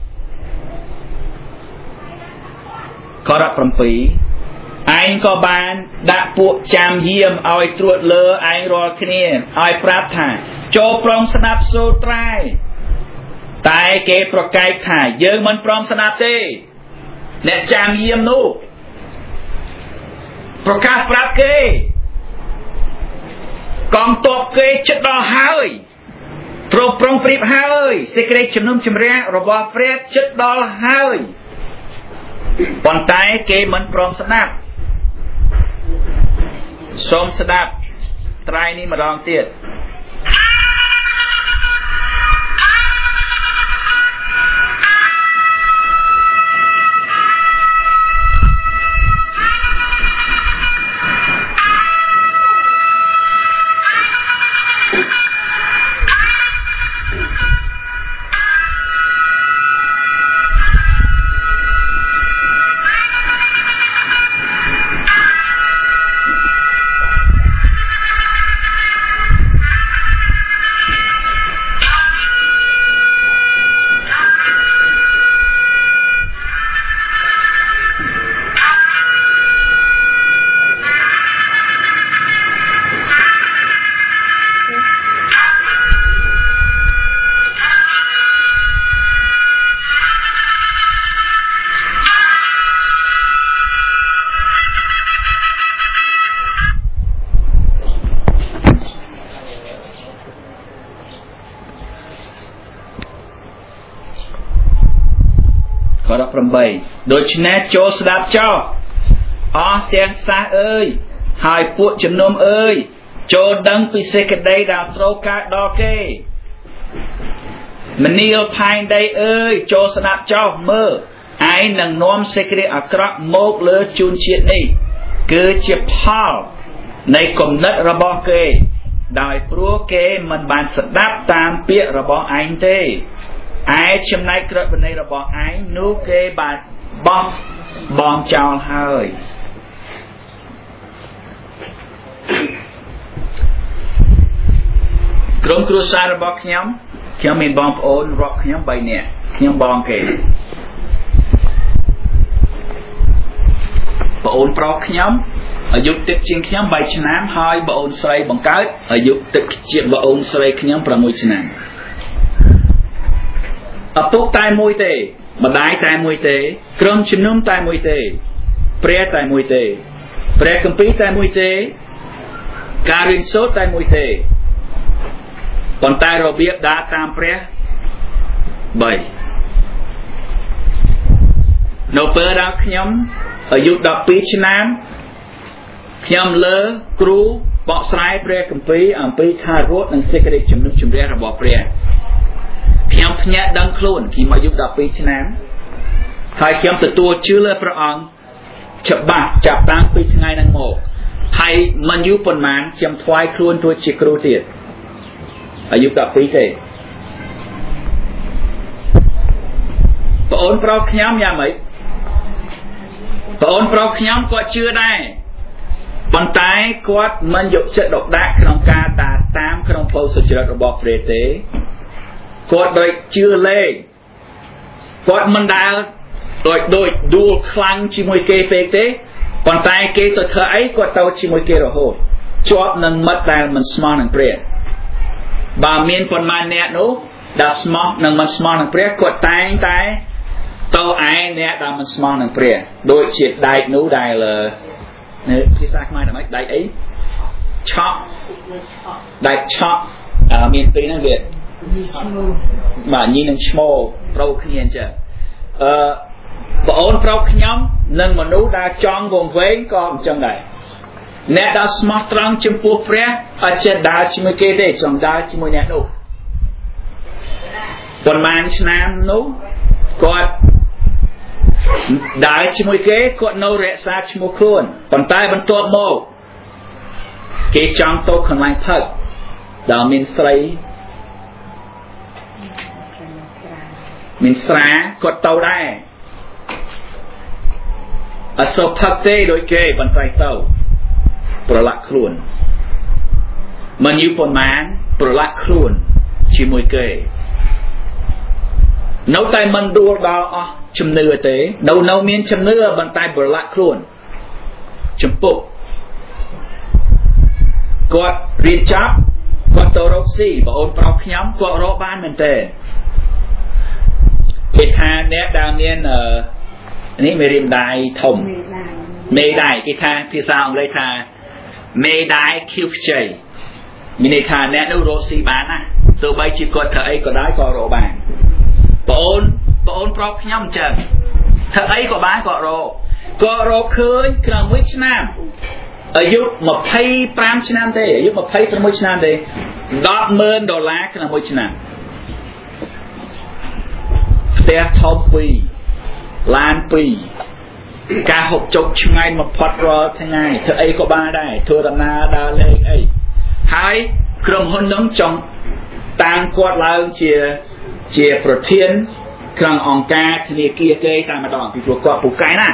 ខរ៉ាប់7ឯងក៏បានដាក់ពួកចាំយាមឲ្យត្រួតលើឯងរាល់គ្នាឲ្យប្រាប់ថាចូលប្រងស្ដាប់សូត្រែតែគេប្រកែកថាយើងមិនព្រមស្ដាប់ទេអ្នកចាំយាមនោះប្រកាសប្រាប់គេកងទ័ពគេជិតដល់ហើយប្រប្រងព្រៀបហើយសេចក្តីជំនុំជម្រះរបស់ព្រះជិតដល់ហើយប៉ុន្តែគេមិនព្រមស្ដាប់សូមស្ដាប់ត្រៃនេះម្ដងទៀត8ដូច្នេះចូលស្ដាប់ចោលអស់ទាំងសាសអើយហើយពួកជំនុំអើយចូលដឹងពីសេចក្តីដែលត្រូវកើតដល់គេមនាលផែនដីអើយចូលស្ដាប់ចោលមើលឯងនឹងនាំសេចក្តីអាក្រក់មកលើជូនជាតិនេះគឺជាផលនៃគំនិតរបស់គេដោយព្រោះគេមិនបានស្ដាប់តាមពាក្យរបស់ឯងទេឯចំណែកក្រឹតវិន័យរបស់ឯងនោះគេបានបោះបង់ចោលហើយក្រុមគ្រួសាររបស់ខ្ញុំខ្ញុំមានបងប្អូនរាប់ខ្ញុំបីនាក់ខ្ញុំបងគេបងអូនប្រុសខ្ញុំអាយុតិចជាងខ្ញុំបីឆ្នាំហើយបងអូនស្រីបង្កើតអាយុតិចជាងបងអូនស្រីខ្ញុំប្រាំមួយឆ្នាំឪពុកតែមួយទេម្ដាយតែមួយទេក្រុមជំនុំតែមួយទេព្រះតែមួយទេព្រះគម្ពីរតែមួយទេការរៀនសូត្រតែមួយទេប៉ុន្តែរបៀបដើរតាមព្រះបីនៅពេលដែលខ្ញុំអាយុដប់ពីរឆ្នាំខ្ញុំលើគ្រូបកស្រាយព្រះគម្ពីរអំពីថារត់និងសេចក្តីជំនុំជម្រះរបស់ព្រះខ្ញុំភ្ញាក់ដឹងខ្លួនខ្ញុំអាយុដប់ពីរឆ្នាំហើយខ្ញុំទទួលជឿលើព្រះអង្គច្បាស់ចាប់តាំងពីថ្ងៃហ្នឹងមកហើយមិនយូរប៉ុន្មានខ្ញុំថ្វាយខ្លួនធ្វើជាគ្រូទៀតអាយុដប់ពីរទេបងអូនប្រុសខ្ញុំយ៉ាងម៉េចបងអូនប្រុសខ្ញុំគាត់ជឿដែរប៉ុន្តែគាត់មិនយកចិត្តទុកដាក់ក្នុងការតាមតាមក្នុងផ្លូវសុចរិតរបស់ព្រះទេគាត់ដូចជឿលេងគាត់មិនដែលដូចដូចដួលខ្លាំងជាមួយគេពេកទេប៉ុន្តែគេទៅធ្វើអីគាត់ទៅជាមួយគេរហូតជាប់នឹងមិត្តដែលមិនស្មោះនឹងព្រះបើមានប៉ុន្មានអ្នកនោះដែលស្មោះនឹងមិនស្មោះនឹងព្រះគាត់តែងតែទៅឯអ្នកដែលមិនស្មោះនឹងព្រះដូចជាដែកនោះដែលនៅភាសាខ្មែរថាម៉េចដែកអីឆក់ដែកឆក់មានពីរហ្នឹងវាបាទញីនឹងឈ្មោះប្រូគ្នាអញ្ចឹងអឺបងអូនប្រុសខ្ញុំនិងមនុស្សដែលចង់វង្វេងក៏អញ្ចឹងដែរអ្នកដែលស្មោះត្រង់ចំពោះព្រះអត់ចេះដើរជាមួយគេទេចង់ដើរជាមួយអ្នកនោះប៉ុន្មានឆ្នាំនោះគាត់ដើរជាមួយគេគាត់នៅរក្សាឈ្មោះខ្លួនប៉ុន្តែបន្ទាប់មកគេចង់ទៅកន្លែងផឹកដល់មានស្រីមានស្រាគាត់ទៅដែរអសូវផឹកទេដូចគេបន្តែទៅប្រឡាក់ខ្លួនមិនយូរប៉ុន្មានប្រឡាក់ខ្លួនជាមួយគេនៅតែមិនដួលដល់អស់ជំនឿទេនៅនៅមានជំនឿបន្តែប្រឡាក់ខ្លួនចំពុកគាត់រៀនចប់គាត់ទៅរកស៊ីបងអូនប្រុសខ្ញុំគាត់រកបានមែនទេគេថាអ្នកដែលមាននេះមេរៀនដៃធំមេដៃគេថាភាសាអង់គ្លេសថាមេដៃខៀវខ្ចីមានន័យថាអ្នកនោះរកស៊ីបានណាទោះបីជាគាត់ធ្វើអីក៏ដោយក៏រកបានបងអូនបងអូនប្រុសខ្ញុំអញ្ចឹងធ្វើអីក៏បានក៏រកក៏រកឃើញក្នុងមួយឆ្នាំអាយុម្ភៃប្រាំឆ្នាំទេអាយុម្ភៃប្រាំមួយឆ្នាំទេដប់ម៉ឺនដុល្លារក្នុងមួយឆ្នាំផ្ទះធំពីរឡានពីរការហូបចុកឆ្ងាញ់បំផុតរាល់ថ្ងៃធ្វើអីក៏បានដែរធ្វើដំណើរដើរលេងអីហើយក្រុមហ៊ុននឹងចង់តាំងគាត់ឡើងជាជាប្រធានក្នុងអង្គការធនាគារគេតែម្ដងពីព្រោះគាត់ពូកែណា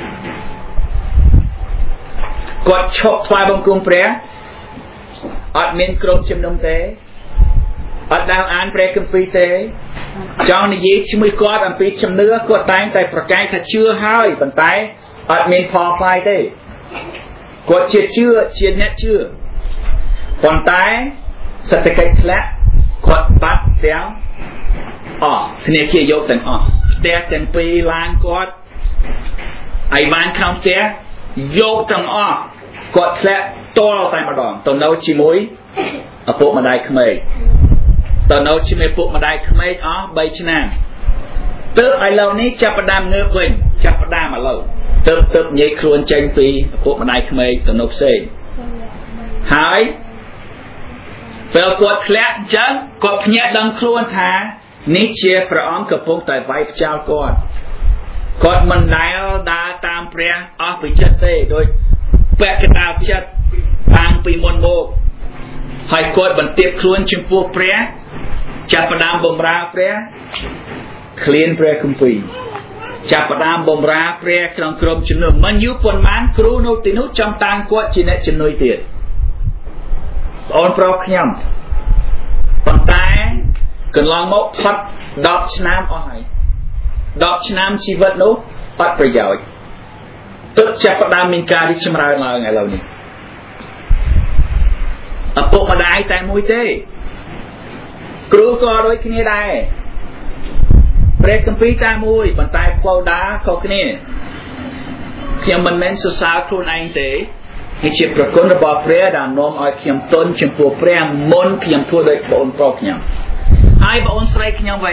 គាត់ឈប់ថ្វាយបង្គំព្រះអត់មានក្រុមជំនុំទេអត់ដើរអានព្រះគម្ពីរទេចង់និយាយជាមួយគាត់អំពីជំនឿគាត់តែងតែប្រកែកថាជឿហើយប៉ុន្តែអត់មានផលផ្លាយទេគាត់ជាជឿជាអ្នកជឿប៉ុន្តែសេដ្ឋកិច្ចធ្លាក់គាត់បាត់ទាំងអស់ធនាគារយកទាំងអស់ផ្ទះទាំងពីរឡានគាត់ឯបានក្នុងផ្ទះយកទាំងអស់គាត់ធ្លាក់តល់តែម្ដងទៅនៅជាមួយឪពុកម្ដាយក្មេកទៅនៅជាមួយឪពុកម្ដាយក្មេកអស់បីឆ្នាំទើបឥឡូវនេះចាប់ផ្ដើមងើបវិញចាប់ផ្ដើមឥឡូវទើបទើបញែកខ្លួនចេញពីឪពុកម្ដាយក្មេកទៅនៅផ្សេងហើយពេលគាត់ធ្លាក់អញ្ចឹងគាត់ភ្ញាក់ដឹងខ្លួនថានេះជាព្រះអង្គកំពុងតែវាយផ្ចាល់គាត់គាត់មិនដែលដើរតាមព្រះអស់ពីចិត្តទេដោយពាក់កណ្ដាលចិត្តតាំងពីមុនមកហើយគាត់បន្ទាបខ្លួនចំពោះព្រះចាប់ផ្ដើមបម្រើព្រះឃ្លានព្រះគម្ពីរចាប់ផ្ដើមបម្រើព្រះក្នុងក្រុមជំនុំមិនយូរប៉ុន្មានគ្រូនៅទីនោះចង់តាំងគាត់ជាអ្នកជំនួយទៀតបងអូនប្រុសខ្ញុំប៉ុន្តែកន្លងមកផុតដប់ឆ្នាំអស់ហើយដប់ឆ្នាំជីវិតនោះអត់ប្រយោជន៍ទឹកចាប់ផ្ដើមមានការរីកចម្រើនឡើងឥឡូវនេះឪពុកម្ដាយតែមួយទេគ្រូក៏ដូចគ្នាដែរព្រះគម្ពីរតែមួយប៉ុន្តែគោលដៅខុសគ្នាខ្ញុំមិនមែនសរសើរខ្លួនឯងទេនេះជាប្រគុណរបស់ព្រះដែលនាំឲ្យខ្ញុំទន់ចំពោះព្រះមុនខ្ញុំធ្វើដូចបងប្រុសខ្ញុំហើយបងស្រីខ្ញុំវិញ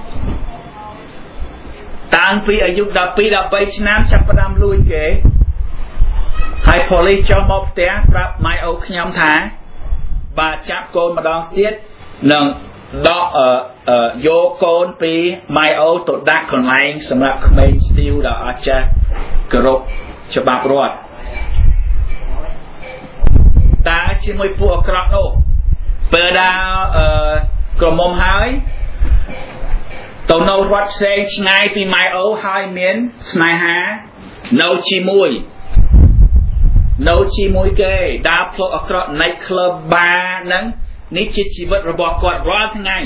តាំងពីអាយុដប់ពីរ ដប់បីឆ្នាំចាប់ផ្ដើមលួចគេហើយប៉ូលីសចុះមកផ្ទះប្រាប់ម៉ែអូខ្ញុំថាបើចាប់កូនម្ដងទៀតនឹងដកយកកូនពីម៉ែអូទៅដាក់កន្លែងសម្រាប់ក្មេងស្ទាវដល់អត់ចេះគោរពច្បាប់រដ្ឋតើជាមួយពួកអាក្រក់នោះពេលដែលក្រមុំហើយទៅនៅរដ្ឋផ្សេងឆ្ងាយពីម៉ែអូហើយមានស្នេហានៅជាមួយនៅជាមួយគេដើរផ្លូវអាក្រក់ night club bar ហ្នឹងនេះជាជីវិតរបស់គាត់រាល់ថ្ងៃ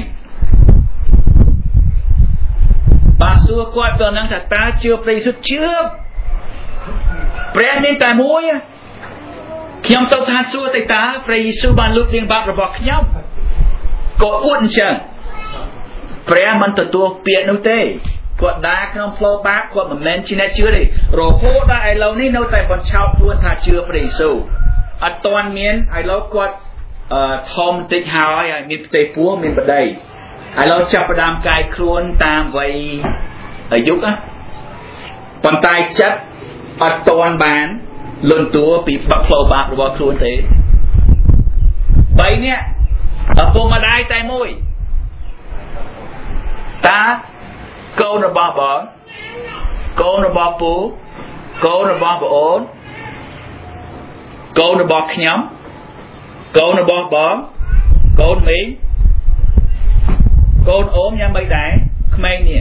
បើសួរគាត់ទៅនឹងថាតើជឿព្រះយេស៊ូវជឿព្រះមានតែមួយខ្ញុំទៅថាសួរតែតើព្រះយេស៊ូវបានលូតលាងបាបរបស់ខ្ញុំក៏អួតអញ្ចឹងព្រះមិនទទួលពាក្យនោះទេគាត់ដើរក្នុងផ្លូវបាបគាត់មិនមែនជាអ្នកជឿទេរហូតដល់ឥឡូវនេះនៅតែបញ្ឆោតខ្លួនថាជឿព្រះយេស៊ូវអត់ទាន់មានឥឡូវគាត់អឺធំតិចហើយហើយមានផ្ទៃពោះមានប្តីឥឡូវចាប់ផ្ដើមកាយខ្លួនតាមវ័យអាយុណាប៉ុន្តែចិត្តអត់ទាន់បានលន់តួពីបាក់ផ្លូវបាបរបស់ខ្លួនទេបីនេះឪពុកម្ដាយតែមួយតើកូនរបស់បងកូនរបស់ពូកូនរបស់ប្អូនកូនរបស់ខ្ញុំ Câu nó bỏ bỏ Câu mình Câu ốm nha mấy đáy Khmei nè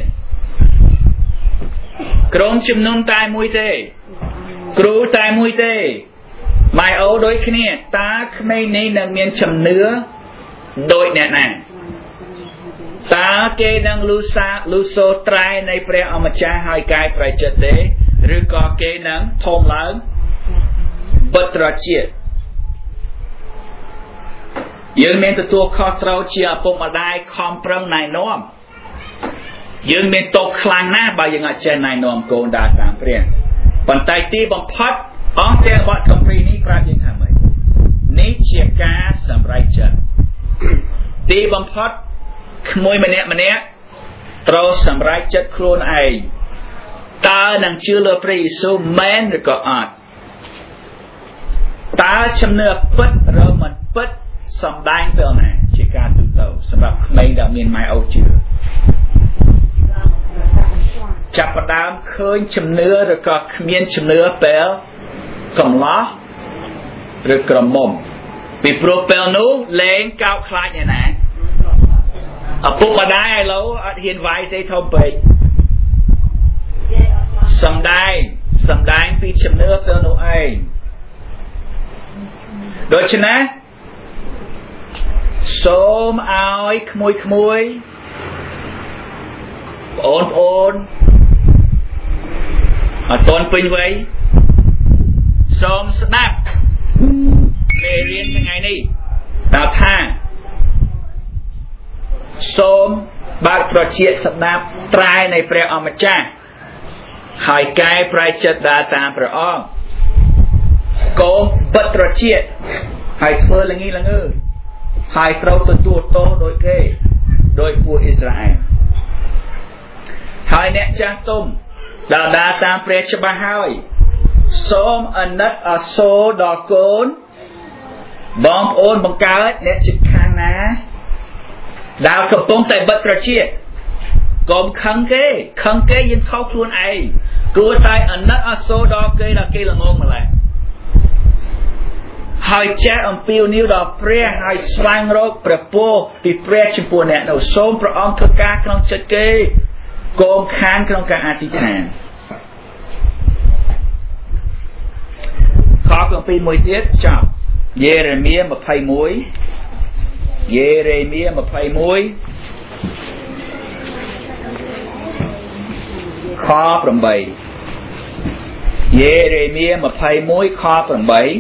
Krong chùm nông tai mùi tê Kru tai mùi tê Mai ấu đôi khá nè Ta khmei nê nâng miên chùm nứa Đôi nè nè Ta kê nâng lưu xa Lưu xô trai này pre ông cha hai cái phải chất tế Rư có kê nâng thôn lớn Bất rõ chiết Dương miên tự tùa khó trâu chia Bụng mà đai khom prâng này nôm Dương miên tộc khlang ná Bà dương ở trên này nôm Cô đá tạm priên Bọn tay tí bọn phất Ông tên bọn công prí ní Prab dương thầm ấy Ní chia cá xâm rạch chân Tí bọn phất Khmui mà nẹ mà nẹ Trâu xâm rạch chất khuôn ai Ta nâng chư lơ Prê Yisú Mên rồi có ọt Ta châm nửa bứt Rồi mình bứt Xâm đánh tờ này Chỉ ca tụ tàu Xâmรับkhmei đạo miền mai âu chữ Chạp bà đám khơi châm nửa Rồi có khmien châm nửa bèl Cầm ló Rồi cầm mồm Vì pro bèl nú Lên cao khai như này Ở phụ bà đáy ai lâu Hiền vài dây thông bịch Xâm đánh Xâm đánh vì châm nửa bèl nú ai Đối chứ ná Xôm áo khmui khmui Ôn ôn Ở tôn bình vậy Xôm sẵn đạp Lê riêng cái ngày này Đào thang Xôm bác pro chiết sẵn đạp Trai này pre ông mà cha Hỏi cái prai chất đá tàm pre ông Cô bất pro chiết Hỏi thơ là nghi là ngư Hai trâu tự tụt tô đôi kê Đôi vua Israel Hai nẹ cha tùm Đào đá tam pre cho bà hỏi Xôm ẩn đất ở số đỏ côn Bóng ôn bằng cao ấy nẹ trực khang ná Đào cập tông tại bất ra chiết Gồm khăn kê Khăn kê dân khóc luôn ấy Cứ tay ẩn đất ở số đỏ kê là kê là ngôn mà lại Hai cha ông piu níu đỏ pre hai swang rốt pre po Vì pre chìm po nẹ nấu xôm pre ông thơ ca trong chất kê Gồm kháng trong cả ati thàn Khó còn pi mùi tiết chọc Jeremia mà phay muối Jeremia mà phay muối Khó bằng bầy Jeremia mà phay muối khó bằng bầy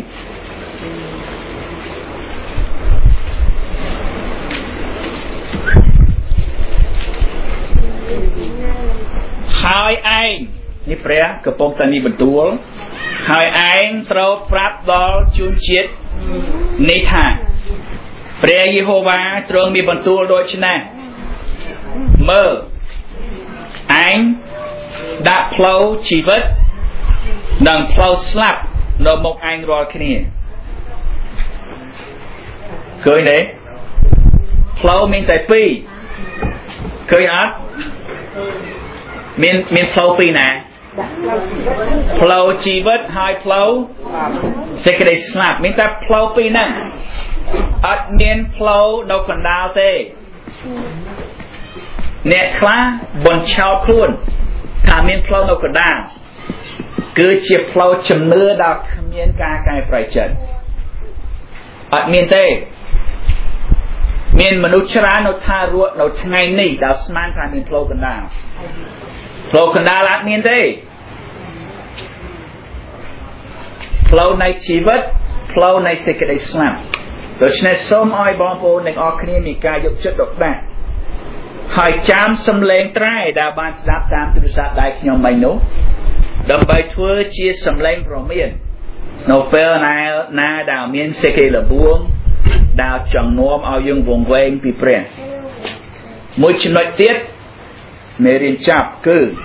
Hai anh Ní pre Cập bông ta ní bật tuol Hai anh trâu prap đo chun chiết Ní thả Pre Yehovah trông mi bật tuol đôi chân nè Mơ Anh Đã plau chi vất Nâng plau slap Nó một anh rồi cái này Cười đấy Plau mình tại pi Cười át Miền miền flow pi nè flow chi vất hai flow sẽ cái đấy snap miền ta flow pi nè ắt miền flow đâu còn đào thế nè khá bồn chào khuôn thà miền flow đâu còn đào cứ chỉ flow chấm nưa đào miền ca cái phải trận ắt miền tê miền mà nút chả nút tha ruột nút ngày nỉ đào smart thà miền flow còn đào Flow cần đa lạc miền thế Flow này chỉ vất Flow này sẽ cái đấy slam Đối chứ này xôm oi bóng vô Nâng ổ khá mì ca dục chất độc bạc Hỏi chám xâm lên trai Đào bàn đáp tam tư sát đại khi nhau mày nốt Đầm bài thua chia xâm lên pro miền Nô phê na đào miền sẽ cái là buông Đào chẳng nôm ao dương vùng vệnh bị prèn Mỗi chân nội tiết Mê riêng chạp cư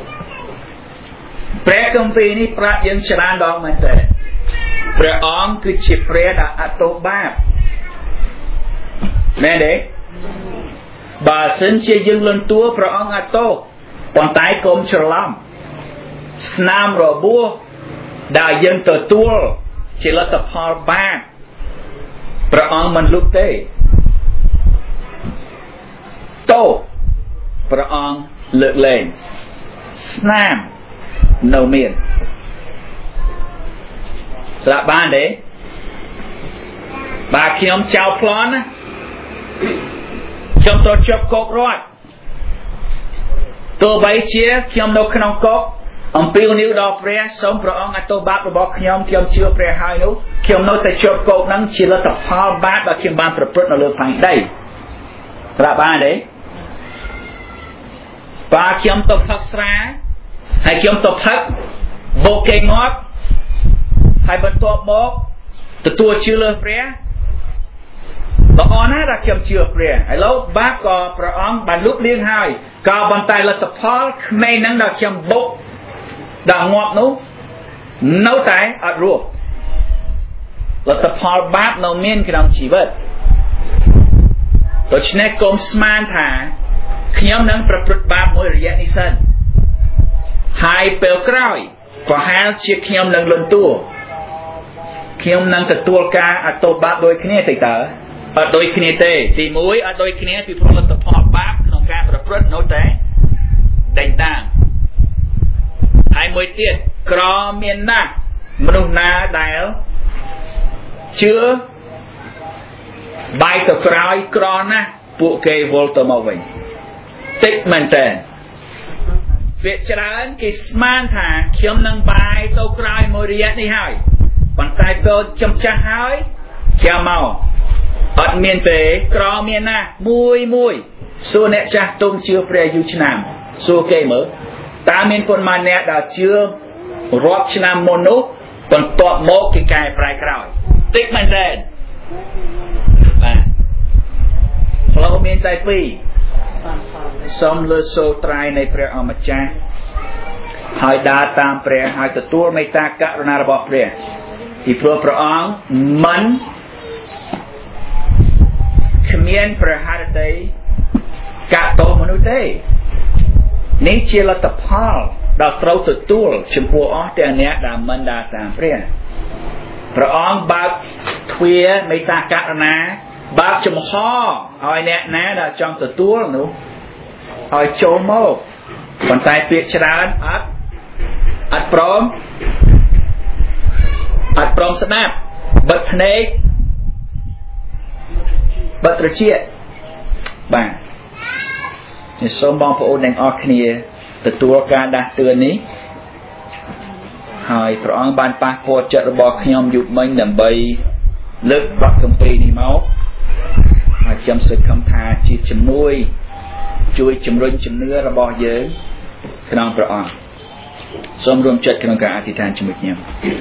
Pre công ty ní Prab dân chán đong mà thế Pre ông cứ chỉ pre đã ạ tổ bạp Nè đấy Bà xin chia dân lần tua Pre ông ạ tổ Còn tay công trở lắm Snam rồi bua Đã dân tờ tua Chỉ là tập hò bạp ព្រះអង្គមិនលុបទេតោព្រះអង្គលើកលែងស្នាមនៅមានស្រាប់បានទេបាទខ្ញុំចៅប្លន់ណាខ្ញុំត្រូវជាប់កុករត់ទោះបីជាខ្ញុំនៅក្នុងកុកអំពីនីវដល់ព្រះសូមព្រះអង្គអត្តបាបរបស់ខ្ញុំខ្ញុំជឿព្រះហើយនោះខ្ញុំនៅតែជាប់កុកហ្នឹងជាលទ្ធផលបាបដែលខ្ញុំបានប្រព្រឹត្តនៅលើផែនដីស្រាប់បានទេបាទខ្ញុំទៅផឹកស្រាហើយខ្ញុំទៅផឹកបោកគេងាប់ហើយបន្ទាប់មកទទួលជឿលើព្រះល្អណាស់ដែលខ្ញុំជឿព្រះឥឡូវបាបក៏ព្រះអង្គបានលុបលាងហើយក៏ប៉ុន្តែលទ្ធផលក្មេងហ្នឹងដែលខ្ញុំបុកដល់ងាប់នោះនៅតែអត់រស់លទ្ធផលបាបនៅមានក្នុងជីវិតដូច្នេះកុំស្មានថាខ្ញុំនឹងប្រព្រឹត្តបាបមួយរយៈនេះសិនហើយពេលក្រោយប្រហែលជាខ្ញុំនឹងលន់តួខ្ញុំនឹងទទួលការអត្តបាបដូចគ្នាទេតើអត់ដូចគ្នាទេទីមួយអត់ដូចគ្នាពីព្រោះលទ្ធផលបាបក្នុងការប្រព្រឹត្តនៅតែដេញតាមហើយមួយទៀតក្រមានណាស់មនុស្សណាដែលជឿបាយទៅក្រោយក្រណាស់ពួកគេវល់ទៅមកវិញតិចមែនតើវាច្រើនគេស្មានថាខ្ញុំនឹងបាយទៅក្រោយមួយរយៈនេះហើយប៉ុន្តែពេលចំចាស់ហើយខ្ញុំមកអត់មានទេក្រមានណាស់មួយមួយសួរអ្នកចាស់ទុំជឿព្រះយូរឆ្នាំសួរគេមើលតើមានប៉ុន្មានអ្នកដែលជឿរាប់ឆ្នាំមុននោះបន្ទាប់មកគេកែប្រែក្រោយតិចមែនទេបាទផ្លូវមានតែពីរសូមលើសូត្រៃនៃព្រះអម្ចាស់ហើយដើរតាមព្រះហើយទទួលមេត្តាករុណារបស់ព្រះពីព្រោះព្រះអង្គមិនគ្មានព្រះハរតីកាតោមនុស្សទេនេះជាលទ្ធផលដែលត្រូវទទួលចំពោះអស់ទាំងអ្នកដែលមិនដើរតាមព្រះព្រះអង្គបើកទ្វារមេត្តាករុណាបើកចំហឲ្យអ្នកណាដែលចង់ទទួលនោះឲ្យចូលមកប៉ុន្តែពាក្យច្រើនអត់អត់ព្រមអត់ព្រមស្ដាប់បិទភ្នែកបិទត្រចៀកបាទសូមបងប្អូនទាំងអស់គ្នាទទួលការដាស់តឿននេះហើយព្រះអង្គបានប៉ះពាល់ចិត្តរបស់ខ្ញុំយុបមិញដើម្បីលើកបទគម្ពីរនេះមកហើយខ្ញុំសង្ឃឹមថាជាជំនួយជួយជំរុញជំនឿរបស់យើងក្នុងព្រះអង្គសូមរួមចិត្តក្នុងការអធិដ្ឋានជាមួយខ្ញុំ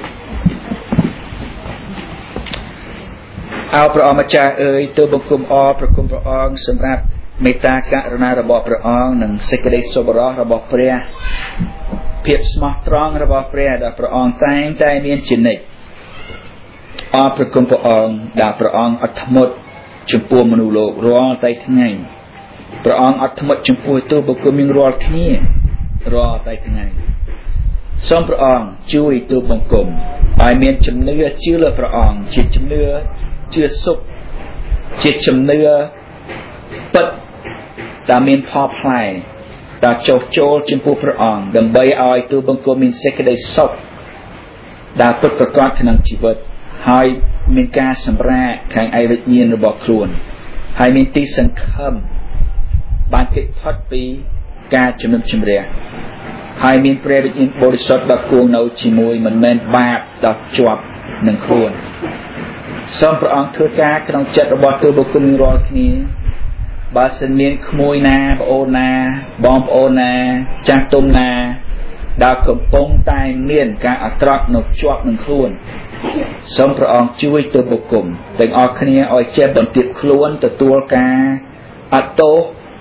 អោព្រះអម្ចាស់អើយទូលបង្គំអរប្រគុំព្រះអង្គសម្រាប់មេត្តាករុណារបស់ព្រះអង្គនិងសេចក្តីសប្បុរសរបស់ព្រះភាពស្មោះត្រង់របស់ព្រះដែលព្រះអង្គតែងតែមានជានិច្ចអរប្រគុំព្រះអង្គដែលព្រះអង្គអត់ធ្មត់ចំពោះមនុស្សលោករាល់តែថ្ងៃព្រះអង្គអត់ធ្មត់ចំពោះទូលបង្គំយើងរាល់គ្នារាល់តែថ្ងៃសូមព្រះអង្គជួយទូលបង្គំឲ្យមានជំនឿជឿលើព្រះអង្គជាជំនឿជឿសុខជាជំនឿពិតដែលមានផលផ្លែដែលចោះចូលចំពោះព្រះអង្គដើម្បីឲ្យទូលបង្គំមានសេចក្តីសុខដែលពិតប្រាកដក្នុងជីវិតហើយមានការសម្រាកខាងឯវិញ្ញាណរបស់ខ្លួនហើយមានទីសង្ឃឹមបានគេចផុតពីការជំនុំជម្រះហើយមានព្រះវិញ្ញាណបរិសុទ្ធដែលគង់នៅជាមួយមិនមែនបាបដល់ជាប់នឹងខ្លួនសូមព្រះអង្គធ្វើការក្នុងចិត្តរបស់ទូលបង្គំរាល់គ្នាបើសិនមានក្មួយណាប្អូនណាបងប្អូនណាចាស់ទុំណាដែលកំពុងតែមានការអាក្រក់នៅជាប់នឹងខ្លួនសូមព្រះអង្គជួយទូលបង្គំទាំងអស់គ្នាឲ្យចេះបន្ទាបខ្លួនទទួលការអត់ទោស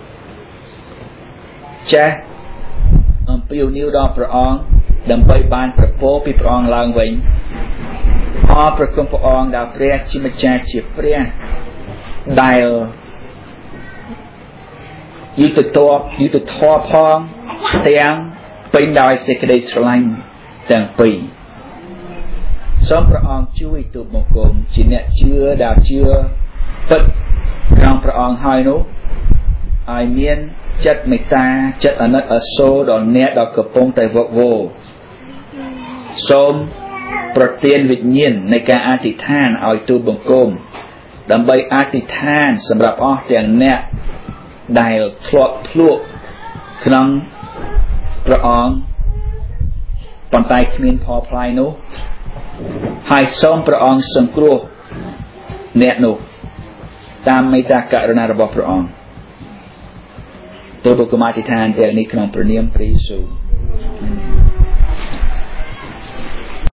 ចេះអំពាវនាវដល់ព្រះអង្គដើម្បីបានប្រពោពីព្រះអង្គឡើងវិញអរប្រគុំព្រះអង្គដែលព្រះជាម្ចាស់ជាព្រះដែលយុទ្ធតបយុទ្ធធម៌ផងទាំងពេញដោយសេចក្តីស្រឡាញ់ទាំងពីរសូមព្រះអង្គជួយទូលបង្គំជាអ្នកជឿដែលជឿពិតក្នុងព្រះអង្គហើយនោះឲ្យមានចិត្តមេត្តាចិត្តអាណិតអាសូរដល់អ្នកដែលកំពុងតែវឹកវរសូមប្រទានវិញ្ញាណនៃការអធិដ្ឋានឲ្យទូលបង្គំដើម្បីអធិដ្ឋានសម្រាប់អស់ទាំងអ្នកដែលធ្លាប់ភ្លក់ក្នុងព្រះអង្គប៉ុន្តែគ្មានផលផ្លាយនោះហើយសូមព្រះអង្គសង្គ្រោះអ្នកនោះតាមមេត្តាករុណារបស់ព្រះអង្គទូលបង្គំអធិដ្ឋានទាំងនេះក្នុងព្រះនាមព្រះយេស៊ូវ